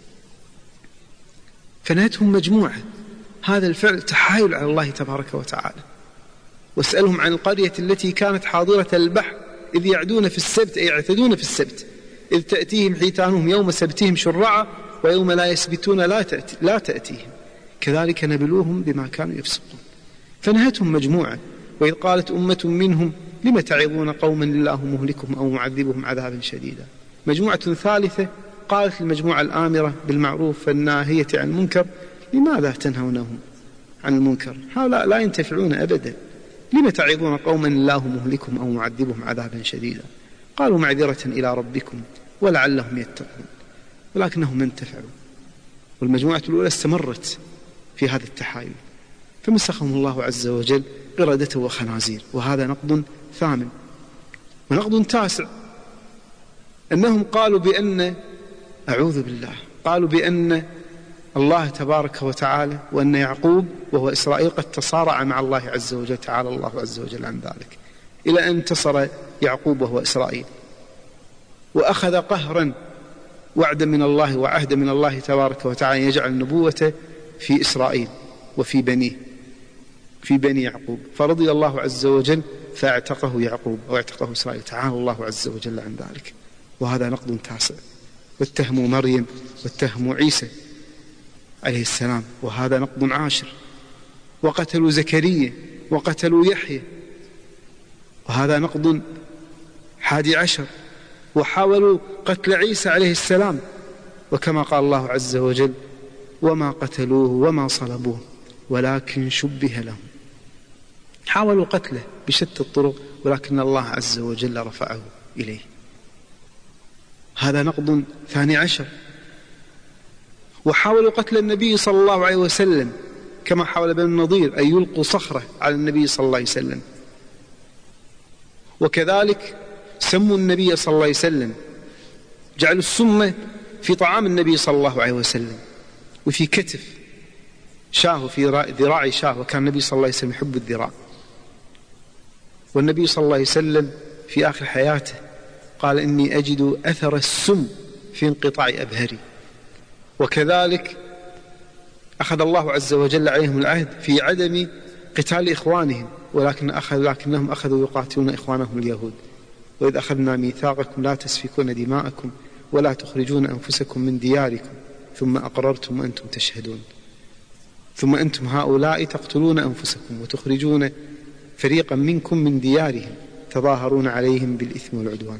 فنهتهم مجموعة. هذا الفعل تحايل على الله تبارك وتعالى. واسألهم عن القرية التي كانت حاضرة البحر إذ يعدون في السبت أي يعتدون في السبت إذ تأتيهم حيتانهم يوم سبتهم شرعا ويوم لا يسبتون لا تأتيهم كذلك نبلوهم بما كانوا يفسقون. فنهتهم مجموعة. وإذ قالت أمة منهم لم تعظون قوما لله مهلكهم أو معذبهم عذابا شديدا. مجموعة ثالثة قالت المجموعة الآمرة بالمعروف والناهية عن المنكر لماذا تنهونهم عن المنكر؟ هؤلاء لا ينتفعون أبدا. لم تعظون قوما لله مهلكهم أو معذبهم عذابا شديدا. قالوا معذرة إلى ربكم ولعلهم يتقون. ولكنهم ما انتفعوا، والمجموعة الأولى استمرت في هذا التحايل، فمسخهم الله عز وجل قردة وخنازير. وهذا نقد ثامن. ونقد تاسع أنهم قالوا بأن، أعوذ بالله، قالوا بأن الله تبارك وتعالى وأن يعقوب وهو إسرائيل قد تصارع مع الله عز وجل، تعالى الله عز وجل عن ذلك، إلى أن انتصر يعقوب وهو إسرائيل، وأخذ قهرا وعدا من الله وعهدا من الله تبارك وتعالى يجعل النبوة في إسرائيل وفي بنيه، في بني يعقوب، فرضي الله عز وجل فاعتقه يعقوب أو اعتقه إسرائيل، تعالى الله عز وجل عن ذلك. وهذا نقد تاسع. واتهموا مريم واتهموا عيسى عليه السلام، وهذا نقد عاشر. وقتلوا زكريا وقتلوا يحيى، وهذا نقد 11. وحاولوا قتل عيسى عليه السلام، وكما قال الله عز وجل: وما قتلوه وما صلبوه ولكن شبه لهم. حاولوا قتله بشتى الطرق، ولكن الله عز وجل رفعه إليه. هذا نقد 12. وحاولوا قتل النبي صلى الله عليه وسلم، كما حاول بنو النضير أن يلقوا صخرة على النبي صلى الله عليه وسلم. وكذلك سموا النبي صلى الله عليه وسلم، جعلوا السم في طعام النبي صلى الله عليه وسلم، وفي كتف شاه، في ذراع شاه، وكان النبي صلى الله عليه وسلم يحب الذراع. والنبي صلى الله عليه وسلم في آخر حياته قال: إني أجد أثر السم في انقطاع أبهري. وكذلك أخذ الله عز وجل عليهم العهد في عدم قتال إخوانهم، ولكنهم أخذوا يقاتلون إخوانهم اليهود. وإذ أخذنا ميثاقكم لا تسفكون دماءكم ولا تخرجون أنفسكم من دياركم ثم أقررتم وأنتم تشهدون، ثم أنتم هؤلاء تقتلون أنفسكم وتخرجون فريقا منكم من ديارهم تظاهرون عليهم بالإثم والعدوان.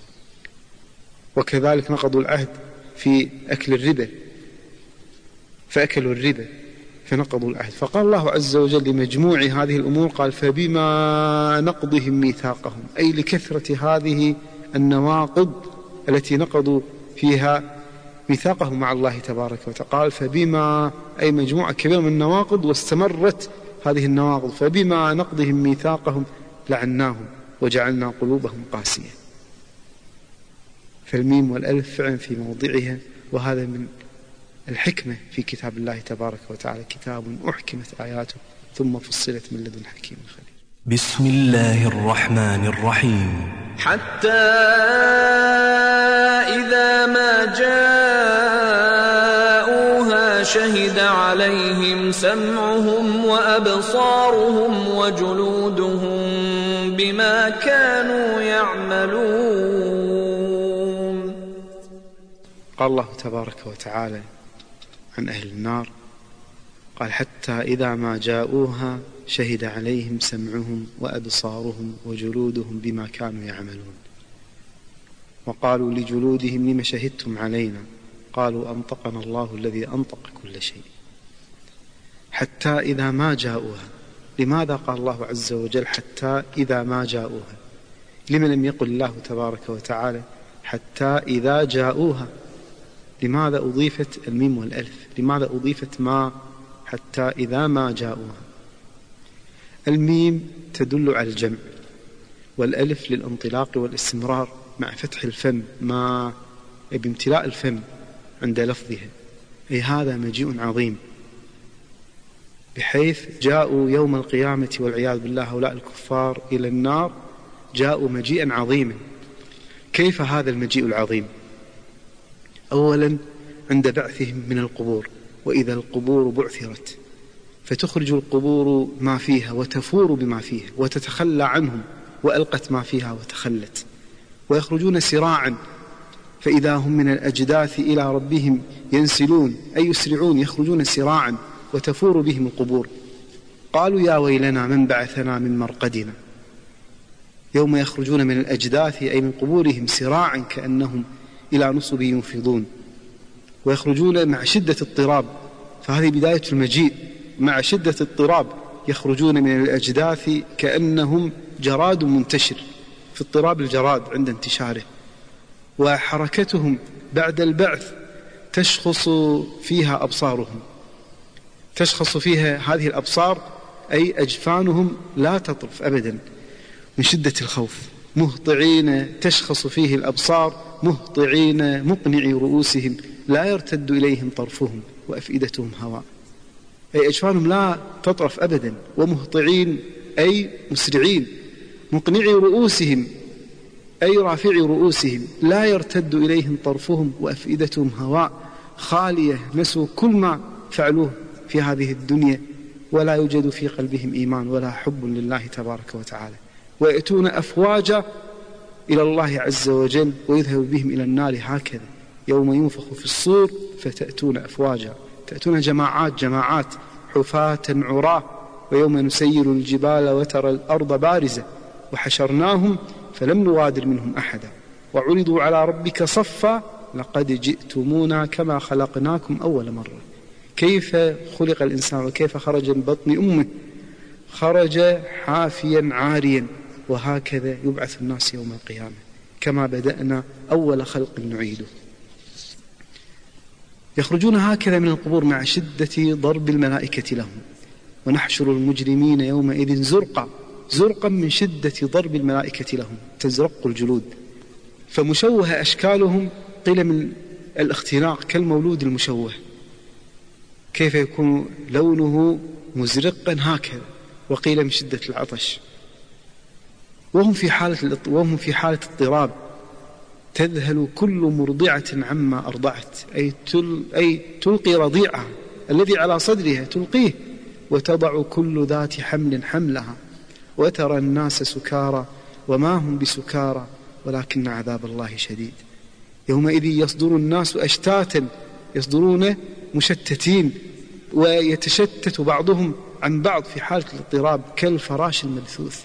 وكذلك نقضوا العهد في أكل الربا، فأكلوا الربا فنقضوا العهد. فقال الله عز وجل لمجموع هذه الأمور، قال: فبما نقضهم ميثاقهم، أي لكثرة هذه النواقض التي نقضوا فيها ميثاقهم مع الله تبارك وتعالى. قال: فبما، أي مجموعة كبيرة من النواقض، واستمرت هذه النواقض. فبما نقضهم ميثاقهم لعناهم وجعلنا قلوبهم قاسية. فالميم والألف فعلا في موضعها، وهذا من الحكمة في كتاب الله تبارك وتعالى: كتاب أحكمت آياته ثم فصلت من لدن حكيم خبير. بسم الله الرحمن الرحيم. حتى إذا ما جاءوها شهد عليهم سمعهم وأبصارهم وجلودهم بما كانوا يعملون. قال الله تبارك وتعالى عن أهل النار، قال: حتى إذا ما جاءوها شهد عليهم سمعهم وأبصارهم وجلودهم بما كانوا يعملون. وقالوا لجلودهم: لم شهدتم علينا؟ قالوا: أنطقنا الله الذي أنطق كل شيء. حتى إذا ما جاءوها. لماذا قال الله عز وجل حتى إذا ما جاءوها؟ لما لم يقل الله تبارك وتعالى حتى إذا جاءوها؟ لماذا أضيفت الميم والألف؟ لماذا أضيفت ما حتى إذا ما جاءوها؟ الميم تدل على الجمع، والألف للانطلاق والاستمرار مع فتح الفم، ما بامتلاء الفم عند لفظها. أي هذا مجيء عظيم، بحيث جاءوا يوم القيامة والعياذ بالله هؤلاء الكفار إلى النار، جاءوا مجيئا عظيما. كيف هذا المجيء العظيم؟ أولا عند بعثهم من القبور، وإذا القبور بعثرت فتخرج القبور ما فيها وتفور بما فيها وتتخلى عنهم، وألقت ما فيها وتخلت، ويخرجون سراعا، فإذا هم من الأجداث إلى ربهم ينسلون، أي يسرعون، يخرجون سراعا وتفور بهم القبور. قالوا: يا ويلنا من بعثنا من مرقدنا. يوم يخرجون من الأجداث أي من قبورهم سراعا كأنهم إلى نصب ينفضون، ويخرجون مع شدة اضطراب، فهذه بداية المجيء. مع شدة اضطراب يخرجون من الأجداث كأنهم جراد منتشر، في اضطراب الجراد عند انتشاره. وحركتهم بعد البعث تشخص فيها أبصارهم، تشخص فيها هذه الأبصار، أي أجفانهم لا تطرف أبدا من شدة الخوف، مهطعين، تشخص فيه الأبصار مهطعين مقنعي رؤوسهم لا يرتد إليهم طرفهم وأفئدتهم هواء، أي أجفانهم لا تطرف أبدا، ومهطعين أي مسرعين، مقنعي رؤوسهم أي رافعي رؤوسهم لا يرتد إليهم طرفهم وأفئدتهم هواء، خالية، نسوا كل ما فعلوه في هذه الدنيا، ولا يوجد في قلبهم إيمان ولا حب لله تبارك وتعالى، ويأتون أفواجا إلى الله عز وجل ويذهب بهم إلى النار هكذا، يوم ينفخ في الصور فتأتون أفواجا، تأتون جماعات حفاة عراة، ويوم نسير الجبال وترى الأرض بارزة وحشرناهم فلم نغادر منهم أحدا وعرضوا على ربك صفا لقد جئتمونا كما خلقناكم أول مرة. كيف خلق الإنسان وكيف خرج من بطن أمه؟ خرج حافيا عاريا، وهكذا يبعث الناس يوم القيامة كما بدأنا أول خلق نعيده. يخرجون هكذا من القبور مع شدة ضرب الملائكة لهم، ونحشر المجرمين يومئذ زرقا من شدة ضرب الملائكة لهم، تزرق الجلود، فمشوه أشكالهم، قيل من الاختناق كالمولود المشوه، كيف يكون لونه مزرقا هكذا، وقيل من شدة العطش، وهم في حالة اضطراب، تذهل كل مرضعة عما أرضعت، أي تلقي رضيعها الذي على صدرها تلقيه، وتضع كل ذات حمل حملها، وترى الناس سكارى وما هم بسكارى ولكن عذاب الله شديد. يومئذ يصدر الناس أشتاتا، يصدرون مشتتين، ويتشتت بعضهم عن بعض في حالة الاضطراب كالفراش الملثوث،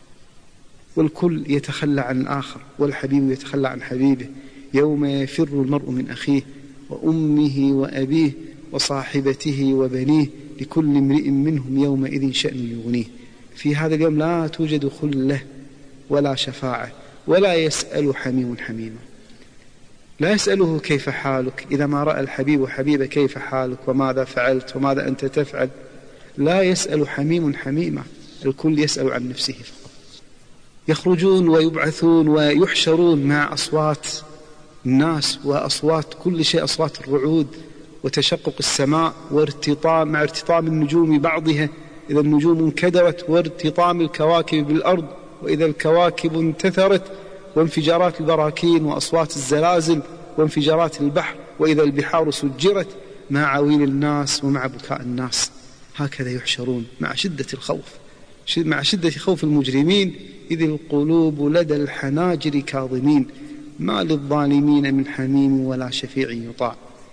والكل يتخلى عن الآخر، والحبيب يتخلى عن حبيبه، يوم يفر المرء من أخيه وأمه وأبيه وصاحبته وبنيه لكل امرئ منهم يومئذ شأن يغنيه. في هذا اليوم لا توجد خلة ولا شفاعة، ولا يسأل حميم حميما، لا يسأله كيف حالك إذا ما رأى الحبيب حبيبه كيف حالك وماذا فعلت وماذا أنت تفعل، لا يسأل حميم حميما، الكل يسأل عن نفسه فقط. يخرجون ويبعثون ويحشرون مع أصوات الناس وأصوات كل شيء، أصوات الرعود وتشقق السماء مع ارتطام النجوم بعضها إذا النجوم انكدرت، وارتطام الكواكب بالأرض وإذا الكواكب انتثرت، وانفجارات البراكين وأصوات الزلازل وانفجارات البحر، وإذا البحار سجرت، مع عويل الناس ومع بكاء الناس. هكذا يحشرون مع شدة الخوف، مع شدة خوف المجرمين، إذ القلوب لدى الحناجر كاظمين، ما للظالمين من حميم ولا شفيع يطاع،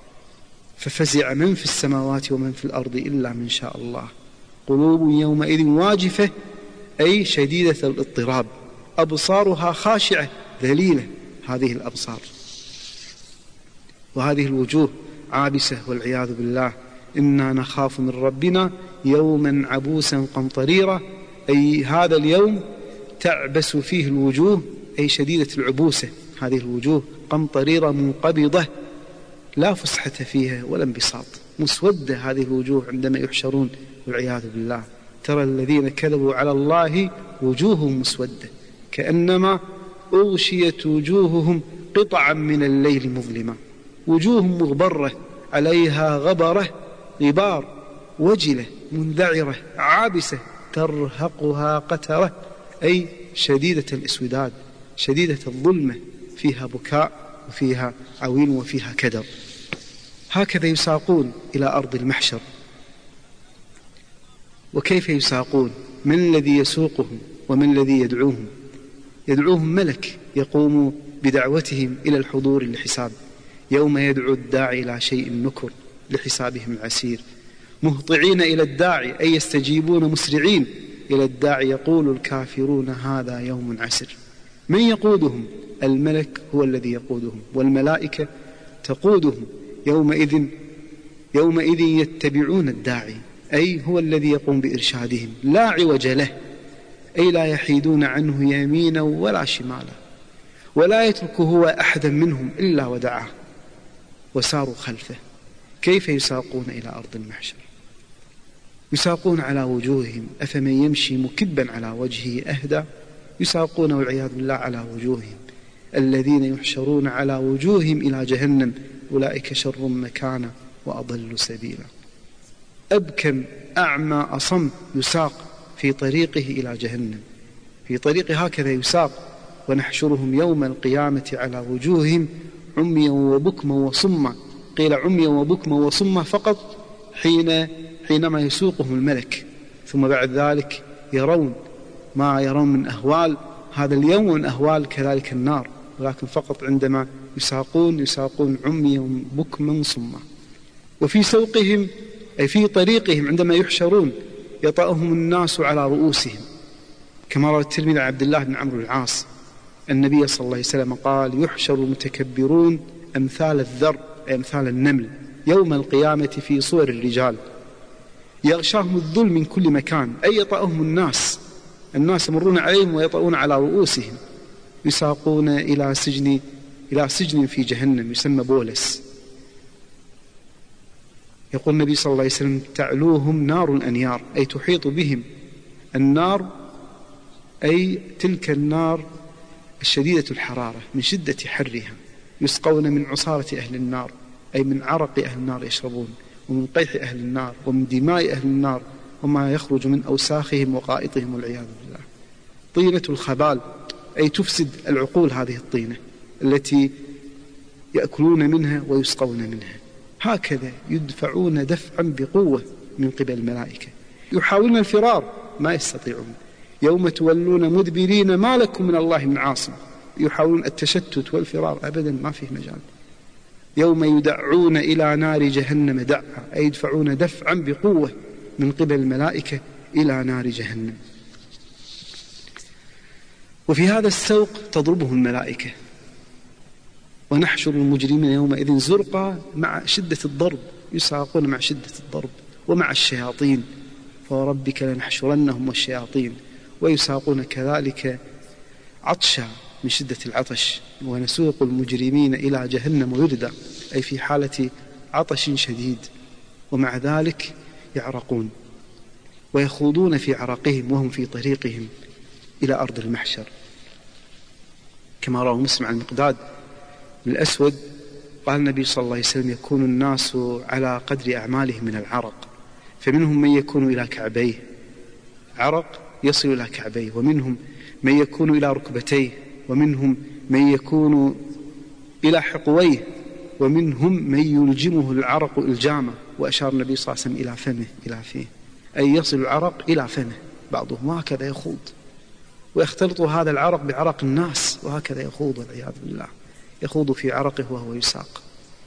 ففزع من في السماوات ومن في الأرض إلا من شاء الله. قلوب يومئذ واجفة أي شديدة الاضطراب، أبصارها خاشعة ذليلة، هذه الأبصار وهذه الوجوه عابسة والعياذ بالله. إنا نخاف من ربنا يوما عبوسا قمطريرا، أي هذا اليوم تعبس فيه الوجوه، أي شديدة العبوسة، هذه الوجوه قمطريرة منقبضة لا فسحة فيها ولا انبساط، مسودة هذه الوجوه عندما يحشرون والعياذ بالله. ترى الذين كذبوا على الله وجوههم مسودة كأنما أغشيت وجوههم قطعا من الليل مظلمة، وجوههم مغبرة عليها غبار وجلة منذعرة عابسة ترهقها قترة، أي شديدة الإسوداد، شديدة الظلمة، فيها بكاء وفيها عويل وفيها كدر. هكذا يساقون إلى أرض المحشر. وكيف يساقون؟ من الذي يسوقهم ومن الذي يدعوهم؟ يدعوهم ملك يقوم بدعوتهم إلى الحضور للحساب، يوم يدعو الداعي إلى شيء نكر لحسابهم العسير، مهطعين إلى الداعي أي يستجيبون مسرعين إلى الداعي، يقول الكافرون هذا يوم عسر. من يقودهم؟ الملك هو الذي يقودهم، والملائكة تقودهم. يومئذ يتبعون الداعي، أي هو الذي يقوم بإرشادهم، لا عوج له، أي لا يحيدون عنه يمينا ولا شمالا، ولا يترك هو أحدا منهم إلا ودعاه. وساروا خلفه. كيف يساقون إلى أرض المحشر؟ يساقون على وجوههم، أفمن يمشي مكبا على وجهه أهدى؟ يساقون والعياذ بالله على وجوههم. الذين يحشرون على وجوههم إلى جهنم أولئك شر مكانا وأضل سبيلا. أبكم أعمى أصم يساق في طريقه إلى جهنم، في طريقه هكذا يساق. ونحشرهم يوم القيامة على وجوههم عميا وبكما وصما. قيل عميا وبكما وصما فقط حينما يسوقهم الملك، ثم بعد ذلك يرون ما يرون من أهوال هذا اليوم ومن أهوال كذلك النار، ولكن فقط عندما يساقون عميا وبكما وصما. وفي سوقهم أي في طريقهم عندما يحشرون يطأهم الناس على رؤوسهم، كما روى الترمذي عن عبد الله بن عمرو العاص النبي صلى الله عليه وسلم قال: يحشر المتكبرون أمثال الذر أي أمثال النمل يوم القيامة في صور الرجال، يغشاهم الذل من كل مكان، أي يطأهم الناس يمرون عليهم ويطؤون على رؤوسهم. يساقون إلى سجن في جهنم يسمى بولس. يقول النبي صلى الله عليه وسلم: تعلوهم نار الأنيار، أي تحيط بهم النار، أي تلك النار الشديدة الحرارة من شدة حرها. يسقون من عصارة أهل النار، أي من عرق أهل النار يشربون، ومن قيح أهل النار، ومن دماء أهل النار، وما يخرج من أوساخهم وقائطهم والعياذ بالله. طينة الخبال، أي تفسد العقول، هذه الطينة التي يأكلون منها ويسقون منها. هكذا يدفعون دفعا بقوة من قبل الملائكة، يحاولون الفرار ما يستطيعون. يوم تولون مدبرين ما لكم من الله من عاصم. يحاولون التشتت والفرار، أبدا ما فيه مجال. يوم يدعون إلى نار جهنم دعا، أي يدفعون دفعا بقوة من قبل الملائكة إلى نار جهنم. وفي هذا السوق تضربه الملائكة. ونحشر المجرمين يومئذ زرقا، مع شدة الضرب، يساقون مع شدة الضرب، ومع الشياطين، فوربك لنحشرنهم والشياطين. ويساقون كذلك عطشا من شدة العطش. ونسوق المجرمين إلى جهنم ويردى، أي في حالة عطش شديد، ومع ذلك يعرقون ويخوضون في عرقهم وهم في طريقهم إلى أرض المحشر. كما رواه مسلم عن المقداد الأسود قال النبي صلى الله عليه وسلم: يكون الناس على قدر أعمالهم من العرق، فمنهم من يكون إلى كعبيه، عرق يصل إلى كعبيه، ومنهم من يكون إلى ركبتيه، ومنهم من يكون إلى حقويه، ومنهم من يلجمه العرق إلجامه. وأشار النبي صلى الله عليه وسلم إلى فمه، إلى فيه، أي يصل العرق إلى فمه. بعضهم هكذا يخوض ويختلط هذا العرق بعرق الناس، وهكذا يخوض والعياذ بالله، يخوض في عرقه وهو يساق.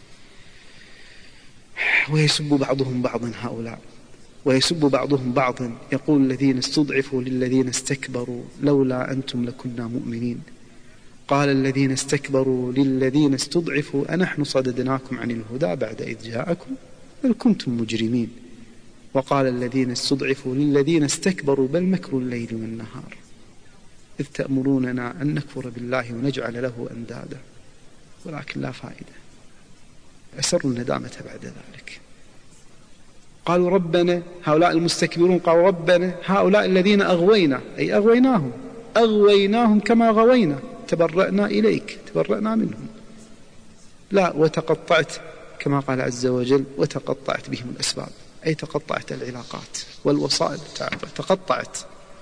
ويسب بعضهم بعضا هؤلاء، ويسب بعضهم بعضا. يقول الذين استضعفوا للذين استكبروا لولا أنتم لكنا مؤمنين. قال الذين استكبروا للذين استضعفوا أنحن صددناكم عن الهدى بعد إذ جاءكم بل كنتم مجرمين. وقال الذين استضعفوا للذين استكبروا بل مكر الليل والنهار إذ تأمروننا أن نكفر بالله ونجعل له أندادا ولكن لا فائدة. أسروا الندامة بعد ذلك. قالوا ربنا، هؤلاء المستكبرون قالوا ربنا هؤلاء الذين أغوينا، أي أغويناهم كما غوينا، تبرأنا إليك، تبرأنا منهم. لا، وتقطعت كما قال عز وجل: وتقطعت بهم الأسباب، أي تقطعت العلاقات والوسائل، تقطعت.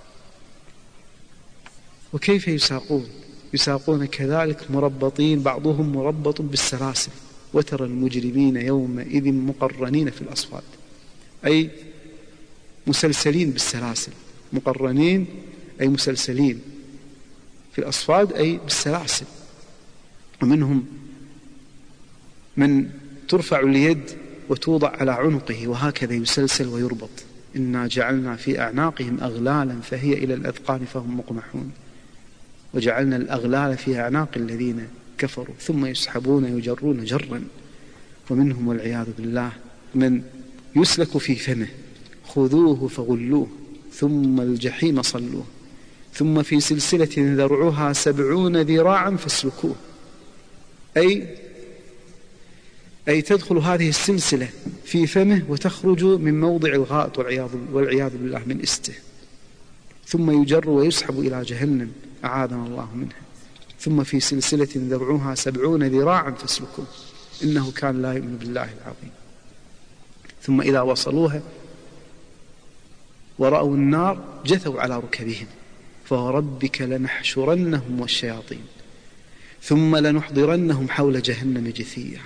وكيف يساقون كذلك مربطين، بعضهم مربط بالسلاسل. وترى المجرمين يومئذ مقرنين في الأصفاد، أي مسلسلين بالسلاسل، مقرنين أي مسلسلين في الأصفاد أي بالسلاسل. ومنهم من ترفع اليد وتوضع على عنقه وهكذا يسلسل ويربط. إنا جعلنا في أعناقهم أغلالا فهي إلى الأذقان فهم مقمحون، وجعلنا الأغلال في أعناق الذين كفروا ثم يسحبون يجرون جرا. ومنهم والعياذ بالله من يسلك في فمه: خذوه فغلوه ثم الجحيم صلوه ثم في سلسلة ذرعها 70 ذراعا فاسلكوه، أي أي تدخل هذه السلسلة في فمه وتخرج من موضع الغائط والعياذ بالله من إسته، ثم يجر ويسحب إلى جهنم أعاذنا الله منها، ثم في سلسلة ذرعها 70 ذراعا فاسلكوه إنه كان لا يؤمن بالله العظيم. ثم إذا وصلوها ورأوا النار جثوا على ركبهم فوربك لنحشرنهم والشياطين ثم لنحضرنهم حول جهنم جثيا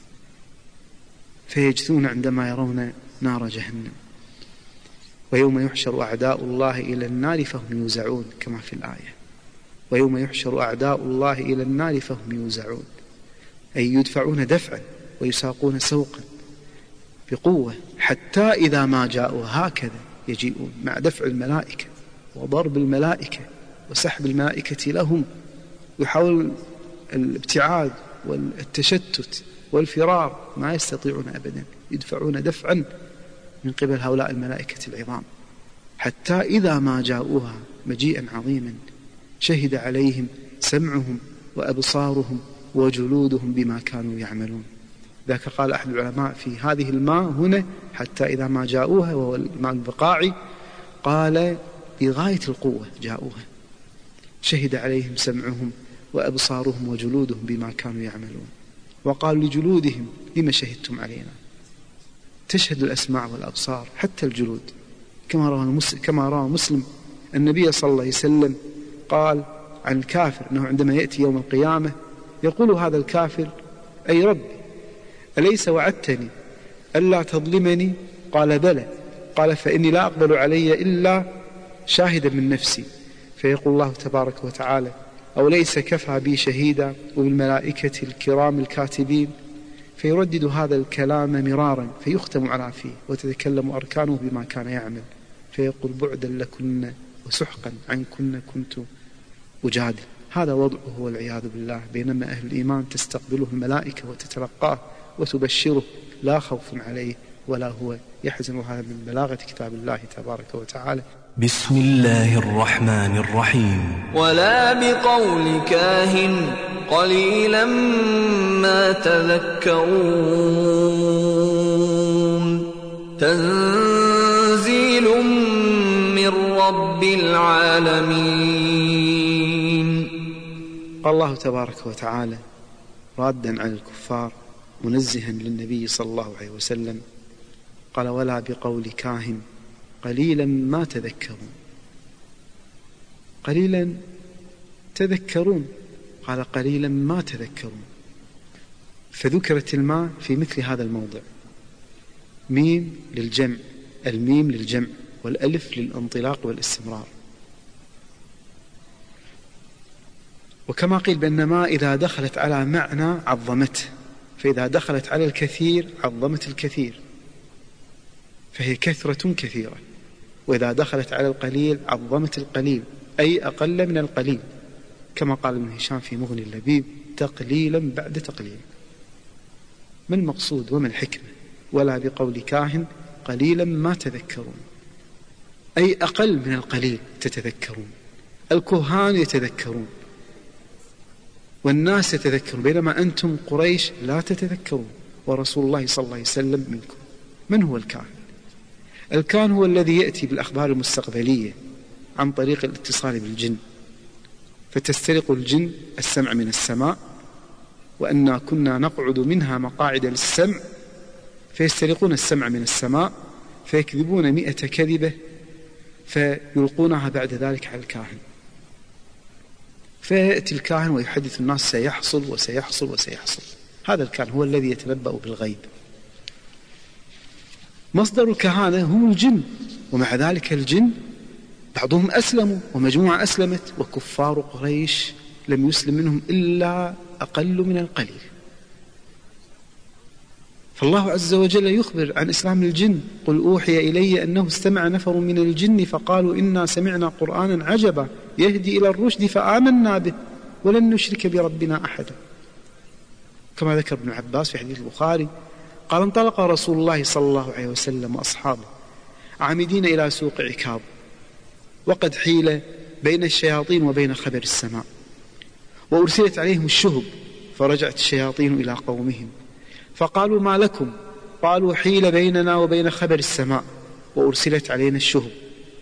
فيجثون عندما يرون نار جهنم. ويوم يحشر أعداء الله إلى النار فهم يوزعون كما في الآية، ويوم يحشر أعداء الله إلى النار فهم يوزعون، أي يدفعون دفعا ويساقون سوقا بقوة حتى إذا ما جاءوا هكذا يجيئون مع دفع الملائكة وضرب الملائكة وسحب الملائكة لهم، ويحاول الابتعاد والتشتت والفرار، ما يستطيعون أبدا، يدفعون دفعا من قبل هؤلاء الملائكة العظام، حتى إذا ما جاءوها مجيئا عظيما شهد عليهم سمعهم وأبصارهم وجلودهم بما كانوا يعملون. ذاك قال أحد العلماء في هذه الماء هنا حتى إذا ما جاءوها، وهو الماء البقاعي، قال بغاية القوة جاءوها، شهد عليهم سمعهم وأبصارهم وجلودهم بما كانوا يعملون. وقالوا لجلودهم لما شهدتم علينا؟ تشهد الأسماع والأبصار حتى الجلود، كما روى مسلم النبي صلى الله عليه وسلم قال عن الكافر أنه عندما يأتي يوم القيامة يقول هذا الكافر: أي رب، أليس وعدتني ألا تظلمني؟ قال: بلى. قال: فإني لا أقبل علي إلا شاهدا من نفسي. فيقول الله تبارك وتعالى: أو ليس كفى بي شهيدا وبالملائكة الكرام الكاتبين؟ فيردد هذا الكلام مرارا فيختم على فيه وتتكلم أركانه بما كان يعمل، فيقول: بعدا لكن وسحقا عنكن كنت أجادل. هذا وضعه والعياذ بالله، بينما أهل الإيمان تستقبله الملائكة وتتلقاه وتبشره لا خوف عليه ولا هو يحزن. هذا من بلاغة كتاب الله تبارك وتعالى. بسم الله الرحمن الرحيم. ولا بقول كاهن قليلا ما تذكرون تنزيل من رب العالمين. قال الله تبارك وتعالى رادا على الكفار منزها للنبي صلى الله عليه وسلم، قال: ولا بقول كاهن قليلا ما تذكرون. قليلا تذكرون، قال: قليلا ما تذكرون. فذكرت الماء في مثل هذا الموضع، ميم للجمع، الميم للجمع، والألف للانطلاق والاستمرار. وكما قيل بأن ما إذا دخلت على معنى عظمته، فإذا دخلت على الكثير عظمت الكثير، فهي كثرة كثيرة. وإذا دخلت على القليل عظمت القليل، أي أقل من القليل، كما قال ابن هشام في مغني اللبيب: تقليلا بعد تقليل. ما المقصود وما الحكمة؟ ولا بقول كاهن قليلا ما تذكرون، أي أقل من القليل تتذكرون. الكهان يتذكرون والناس يتذكرون، بينما أنتم قريش لا تتذكرون، ورسول الله صلى الله عليه وسلم منكم. من هو الكاهن؟ الكاهن هو الذي يأتي بالأخبار المستقبلية عن طريق الاتصال بالجن، فتسترق الجن السمع من السماء، وأنا كنا نقعد منها مقاعد للسمع، فيسترقون السمع من السماء فيكذبون 100 كذبة فيلقونها بعد ذلك على الكاهن، فيأتي الكاهن ويحدث الناس سيحصل وسيحصل وسيحصل. هذا الكاهن هو الذي يتنبأ بالغيب. مصدر الكهانة هم الجن، ومع ذلك الجن بعضهم أسلموا ومجموعة أسلمت، وكفار قريش لم يسلم منهم إلا أقل من القليل. فالله عز وجل يخبر عن إسلام الجن: قل أوحي إلي أنه استمع نفر من الجن فقالوا إنا سمعنا قرآنا عجبا يهدي إلى الرشد فآمنا به ولن نشرك بربنا أحدا. كما ذكر ابن عباس في حديث البخاري قال: انطلق رسول الله صلى الله عليه وسلم وأصحابه عامدين إلى سوق عكاظ، وقد حيل بين الشياطين وبين خبر السماء، وأرسلت عليهم الشهب، فرجعت الشياطين إلى قومهم فقالوا ما لكم؟ قالوا حيل بيننا وبين خبر السماء وأرسلت علينا الشهب.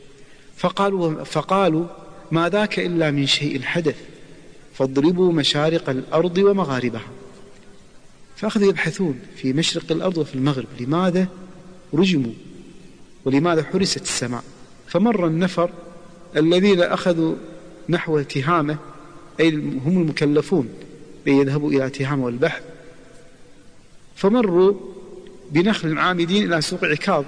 فقالوا ما ذاك إلا من شيء حدث فاضربوا مشارق الأرض ومغاربها. فأخذوا يبحثون في مشرق الأرض وفي المغرب لماذا رجموا ولماذا حرست السماء. فمر النفر الذين أخذوا نحو تهامة، أي هم المكلفون ليذهبوا إلى تهامة والبحث، فمروا بنخل عامدين إلى سوق عكاظ،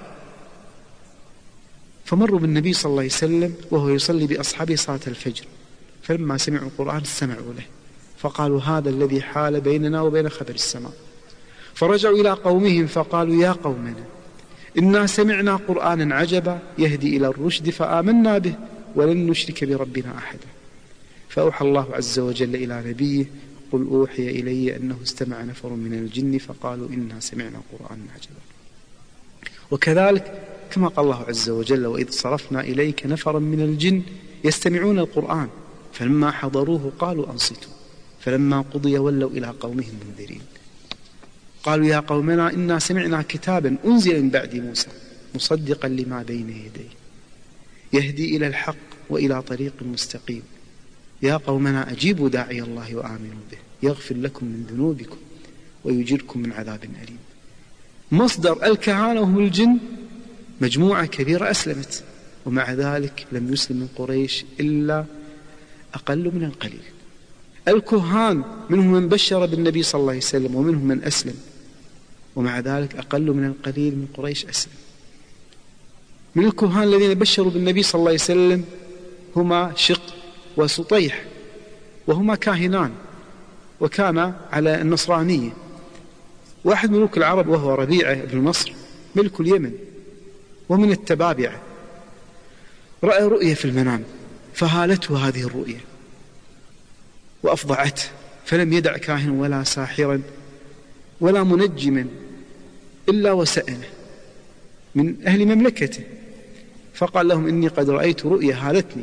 فمروا بالنبي صلى الله عليه وسلم وهو يصلي بأصحابه صلاة الفجر، فلما سمعوا القرآن استمعوا له فقالوا هذا الذي حال بيننا وبين خبر السماء. فرجعوا إلى قومهم فقالوا يا قومنا إنا سمعنا قرآنا عجبا يهدي إلى الرشد فآمنا به ولن نشرك بربنا أحدا. فأوحى الله عز وجل إلى نبيه قل أوحي إلي أنه استمع نفر من الجن فقالوا إنا سمعنا قرآنا عجبا. وكذلك كما قال الله عز وجل وإذ صرفنا إليك نفرا من الجن يستمعون القرآن فلما حضروه قالوا أنصتوا فلما قضي ولوا إلى قومهم منذرين. قالوا يا قومنا إنا سمعنا كتابا أنزل من بعد موسى مصدقا لما بين يديه يهدي إلى الحق وإلى طريق مستقيم يا قومنا أجيبوا داعي الله وآمنوا به يغفر لكم من ذنوبكم ويجركم من عذاب أليم. مصدر الكهانة وهم الجن مجموعة كبيرة أسلمت، ومع ذلك لم يسلم من قريش إلا أقل من القليل. الكهان منهم من بشر بالنبي صلى الله عليه وسلم ومنهم من أسلم، ومع ذلك أقل من القليل من قريش أسلم. من الكهان الذين بشروا بالنبي صلى الله عليه وسلم هما شق وسطيح، وهما كاهنان وكان على النصرانية. واحد ملوك العرب وهو ربيعة بن نصر ملك اليمن ومن التبابعة رأى رؤية في المنام فهالته هذه الرؤية وأفضعته، فلم يدع كاهن ولا ساحرا ولا منجما إلا وسأله من أهل مملكته، فقال لهم إني قد رأيت رؤية هالتني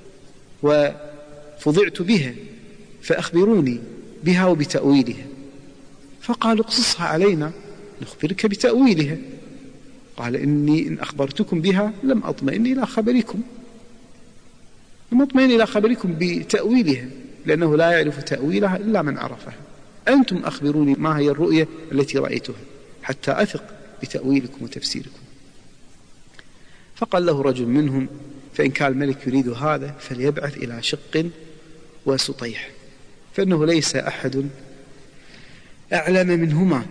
وفضعت بها فأخبروني بها وبتأويلها. فقالوا اقصصها علينا نخبرك بتأويلها. قال إني إن أخبرتكم بها لم أطمئن إلى خبركم بتأويلها لأنه لا يعرف تأويلها إلا من عرفها. أنتم أخبروني ما هي الرؤية التي رأيتها حتى أثق بتأويلكم وتفسيركم. فقال له رجل منهم فإن كان الملك يريد هذا فليبعث إلى شق وسطيح فإنه ليس أحد أعلم منهما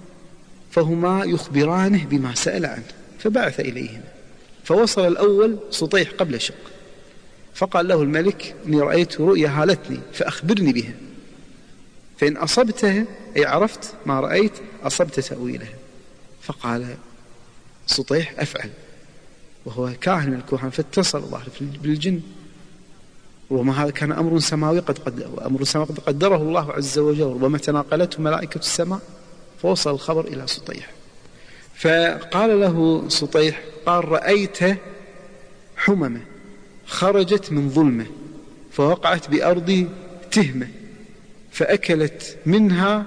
فهما يخبرانه بما سأل عنه. فبعث إليهما فوصل الأول سطيح قبل شق، فقال له الملك إني رأيت رؤيا هالتني فأخبرني بها، فإن أصبتها أي عرفت ما رأيت أصبت تأويلها. فقال سطيح أفعل، وهو كاهن من الكهان فاتصل الله بالجن، وما هذا كان أمر سماوي قد قدره الله عز وجل، وما تناقلته ملائكة السماء، فوصل الخبر إلى سطيح. فقال له سطيح قال رأيت حممة خرجت من ظلمة فوقعت بأرض تهمة فأكلت منها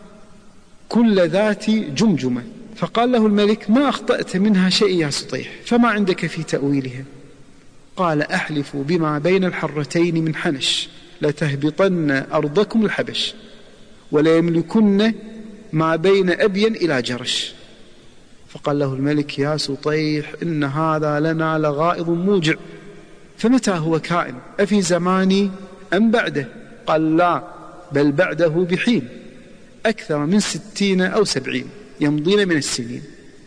كل ذات جمجمة. فقال له الملك ما أخطأت منها شيء يا سطيح، فما عندك في تأويلها؟ قال أحلف بما بين الحرتين من حنش لتهبطن أرضكم الحبش ولا يملكن ما بين أبين إلى جرش. فقال له الملك يا سطيح إن هذا لنا لغائض موجع، فمتى هو كائن؟ أفي زماني أم بعده؟ قال لا بل بعده بحين أكثر من 60 أو 70 يمضين من السنين.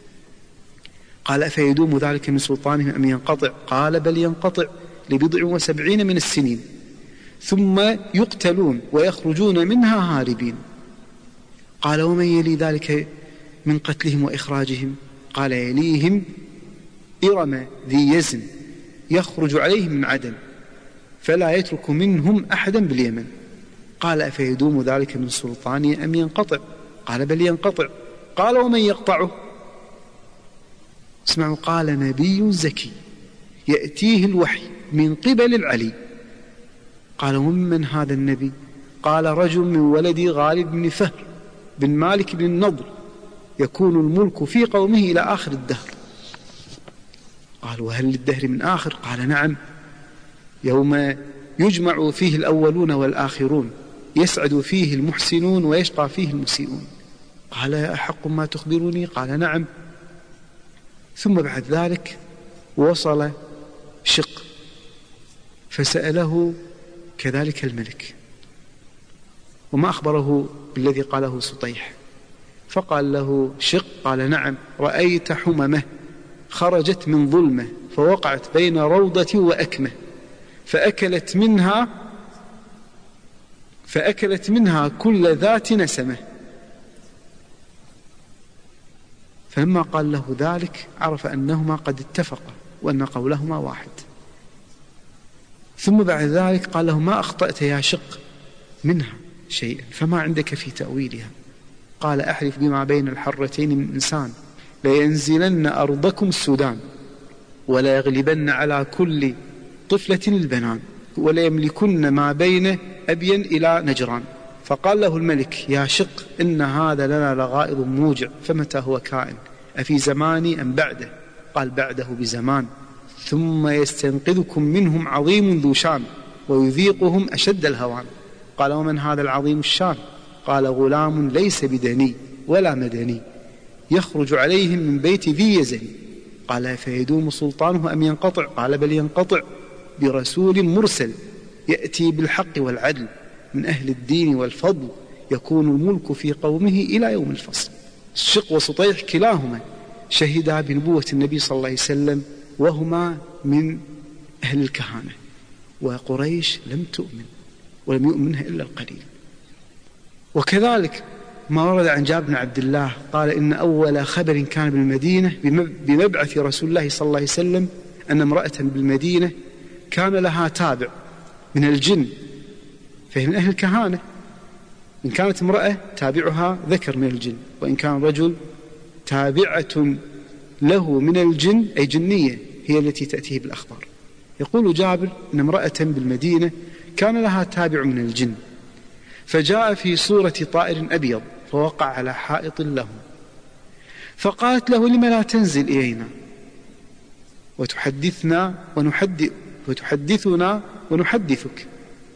قال أفيدوم ذلك من سلطانهم أم ينقطع؟ قال بل ينقطع ل 70 من السنين ثم يقتلون ويخرجون منها هاربين. قال ومن يلي ذلك من قتلهم وإخراجهم؟ قال يليهم إرم ذي يزن يخرج عليهم من عدن فلا يترك منهم أحدا باليمن. قال أفيدوم ذلك من سلطانه أم ينقطع؟ قال بل ينقطع. قال ومن يقطعه؟ اسمعوا قال نبي زكي يأتيه الوحي من قبل العلي. قال ومن هذا النبي؟ قال رجل من ولد غالب بن فهر بن مالك بن النضر يكون الملك في قومه إلى آخر الدهر. قال وهل للدهر من آخر؟ قال نعم، يوم يجمع فيه الأولون والآخرون، يسعد فيه المحسنون ويشقى فيه المسيئون. قال أحق ما تخبرني؟ قال نعم. ثم بعد ذلك وصل شق فسأله كذلك الملك، وما أخبره بالذي قاله سطيح، فقال له شق قال نعم، رأيت حممه خرجت من ظلمه فوقعت بين روضة وأكمه فأكلت منها كل ذات نسمه. فلما قال له ذلك عرف أنهما قد اتفقا وأن قولهما واحد. ثم بعد ذلك قال له ما أخطأت يا شق منها شيئا، فما عندك في تأويلها؟ قال أحلف بما بين الحرتين من إنسان لينزلن أرضكم السودان ولا يغلبن على كل طفلة البنان ولا يملكن ما بين أبين إلى نجران. فقال له الملك يا شق إن هذا لنا لغائض موجع، فمتى هو كائن؟ أفي زماني أم بعده؟ قال بعده بزمان. ثم يستنقذكم منهم عظيم ذو شان ويذيقهم أشد الهوان. قال ومن هذا العظيم الشان؟ قال غلام ليس بدني ولا مدني يخرج عليهم من بيت ذي يزني. قال فيدوم سلطانه أم ينقطع؟ قال بل ينقطع برسول مرسل يأتي بالحق والعدل من أهل الدين والفضل، يكون الملك في قومه إلى يوم الفصل. الشق وسطيح كلاهما شهدا بنبوة النبي صلى الله عليه وسلم، وهما من أهل الكهانة، وقريش لم تؤمن ولم يؤمن منها إلا القليل. وكذلك ما ورد عن جابر بن عبد الله قال إن أول خبر كان بالمدينة بمبعث رسول الله صلى الله عليه وسلم أن امرأة بالمدينة كان لها تابع من الجن، فهي من أهل الكهانة. إن كانت امرأة تابعها ذكر من الجن، وإن كان رجل تابعة له من الجن أي جنية هي التي تأتيه بالأخبار. يقول جابر إن امرأة بالمدينة كان لها تابع من الجن، فجاء في صورة طائر أبيض فوقع على حائط له، فقالت له لم لا تنزل إلينا وتحدثنا ونحدثك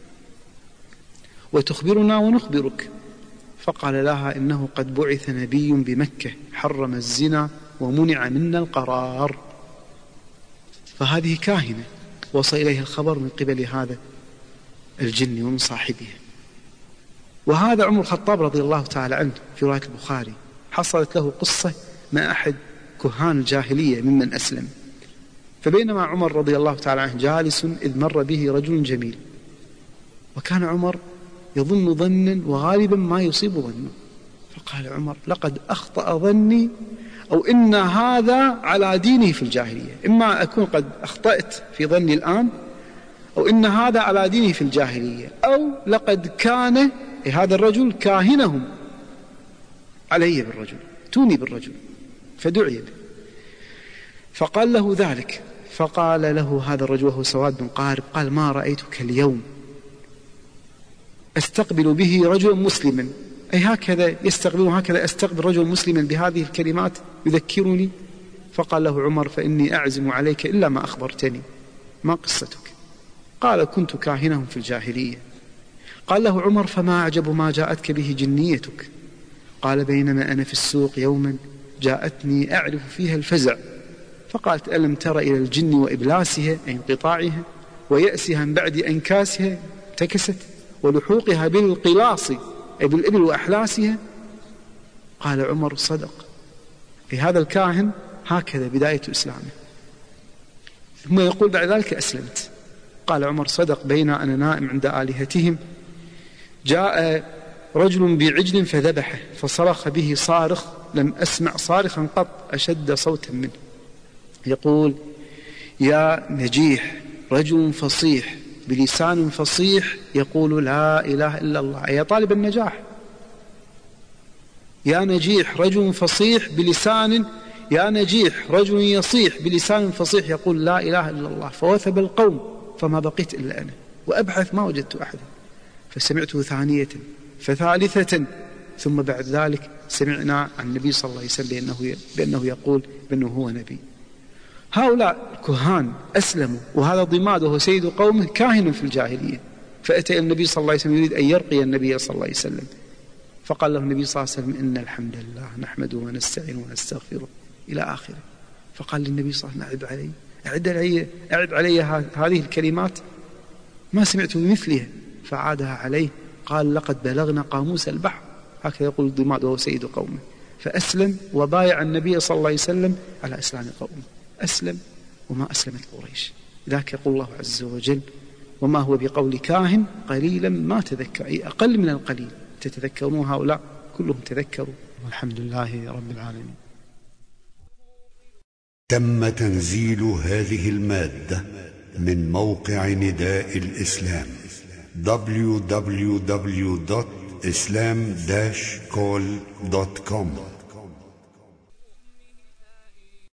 وتخبرنا ونخبرك؟ فقال لها إنه قد بعث نبي بمكة حرم الزنا ومنع منا القرار. فهذه كاهنة وصل إليها الخبر من قبل هذا الجن ومن صاحبه. وهذا عمر الخطاب رضي الله تعالى عنه في رواية البخاري حصلت له قصة مع أحد كهان الجاهلية ممن أسلم. فبينما عمر رضي الله تعالى عنه جالس إذ مر به رجل جميل، وكان عمر يظن ظنا وغالبا ما يصيب ظنه، فقال عمر لقد أخطأ ظني أو إن هذا على دينه في الجاهلية، إما أكون قد أخطأت في ظني الآن أو إن هذا على دينه في الجاهلية، أو لقد كان هذا الرجل كاهنهم علي بالرجل، توني بالرجل. فدعي به فقال له ذلك، فقال له هذا الرجل وهو سواد بن قارب قال ما رأيتك اليوم أستقبل به رجلا مسلما، أي هكذا يستقبل، هكذا أستقبل رجل مسلما بهذه الكلمات يذكرني. فقال له عمر فإني أعزم عليك إلا ما أخبرتني، ما قصتك؟ قال كنت كاهنهم في الجاهلية. قال له عمر فما أعجب ما جاءتك به جنيتك؟ قال بينما أنا في السوق يوما جاءتني أعرف فيها الفزع، فقالت ألم تر إلى الجن وإبلاسها أي انقطاعها ويأسها من بعد أنكاسها انتكست ولحوقها بالقلاص أي بالإبل وأحلاسها. قال عمر صدق، في هذا الكاهن هكذا بداية إسلامه. ثم يقول بعد ذلك أسلمت. قال عمر صدق، بين أنا نائم عند آلهتهم جاء رجل بعجل فذبحه فصرخ به صارخ لم أسمع صارخا قط أشد صوتا منه، يقول يا نجيح رجل فصيح بلسان فصيح يقول لا إله إلا الله، يا طالب النجاح، يا نجيح رجل فصيح بلسان، يا نجيح رجل يصيح بلسان فصيح يقول لا إله إلا الله. فوثب القوم فما بقيت إلا أنا وأبحث ما وجدت أحدا، فسمعته ثانية فثالثة ثم بعد ذلك سمعنا عن النبي صلى الله عليه وسلم بأنه يقول بأنه هو نبي. هؤلاء الكهان أسلموا، وهذا ضماد وهو سيد قومه كاهن في الجاهلية، فأتى النبي صلى الله عليه وسلم يريد أن يرقي النبي صلى الله عليه وسلم، فقال له النبي صلى الله عليه وسلم إن الحمد لله نحمده ونستعينه ونستغفره إلى آخره. فقال للنبي صلى الله عليه وسلم أعد علي هذه الكلمات، ما سمعت بمثلها، فعادها عليه. قال لقد بلغنا قاموس البحر، هكذا يقول الضماد وهو سيد قومه. فأسلم وبايع النبي صلى الله عليه وسلم على إسلام قومه، أسلم وما أسلمت قريش. لذلك يقول الله عز وجل وما هو بقول كاهن قليلا ما تذكر، أي أقل من القليل تتذكرون. هؤلاء كلهم تذكروا، والحمد لله رب العالمين. تم تنزيل هذه المادة من موقع نداء الإسلام www.islam-call.com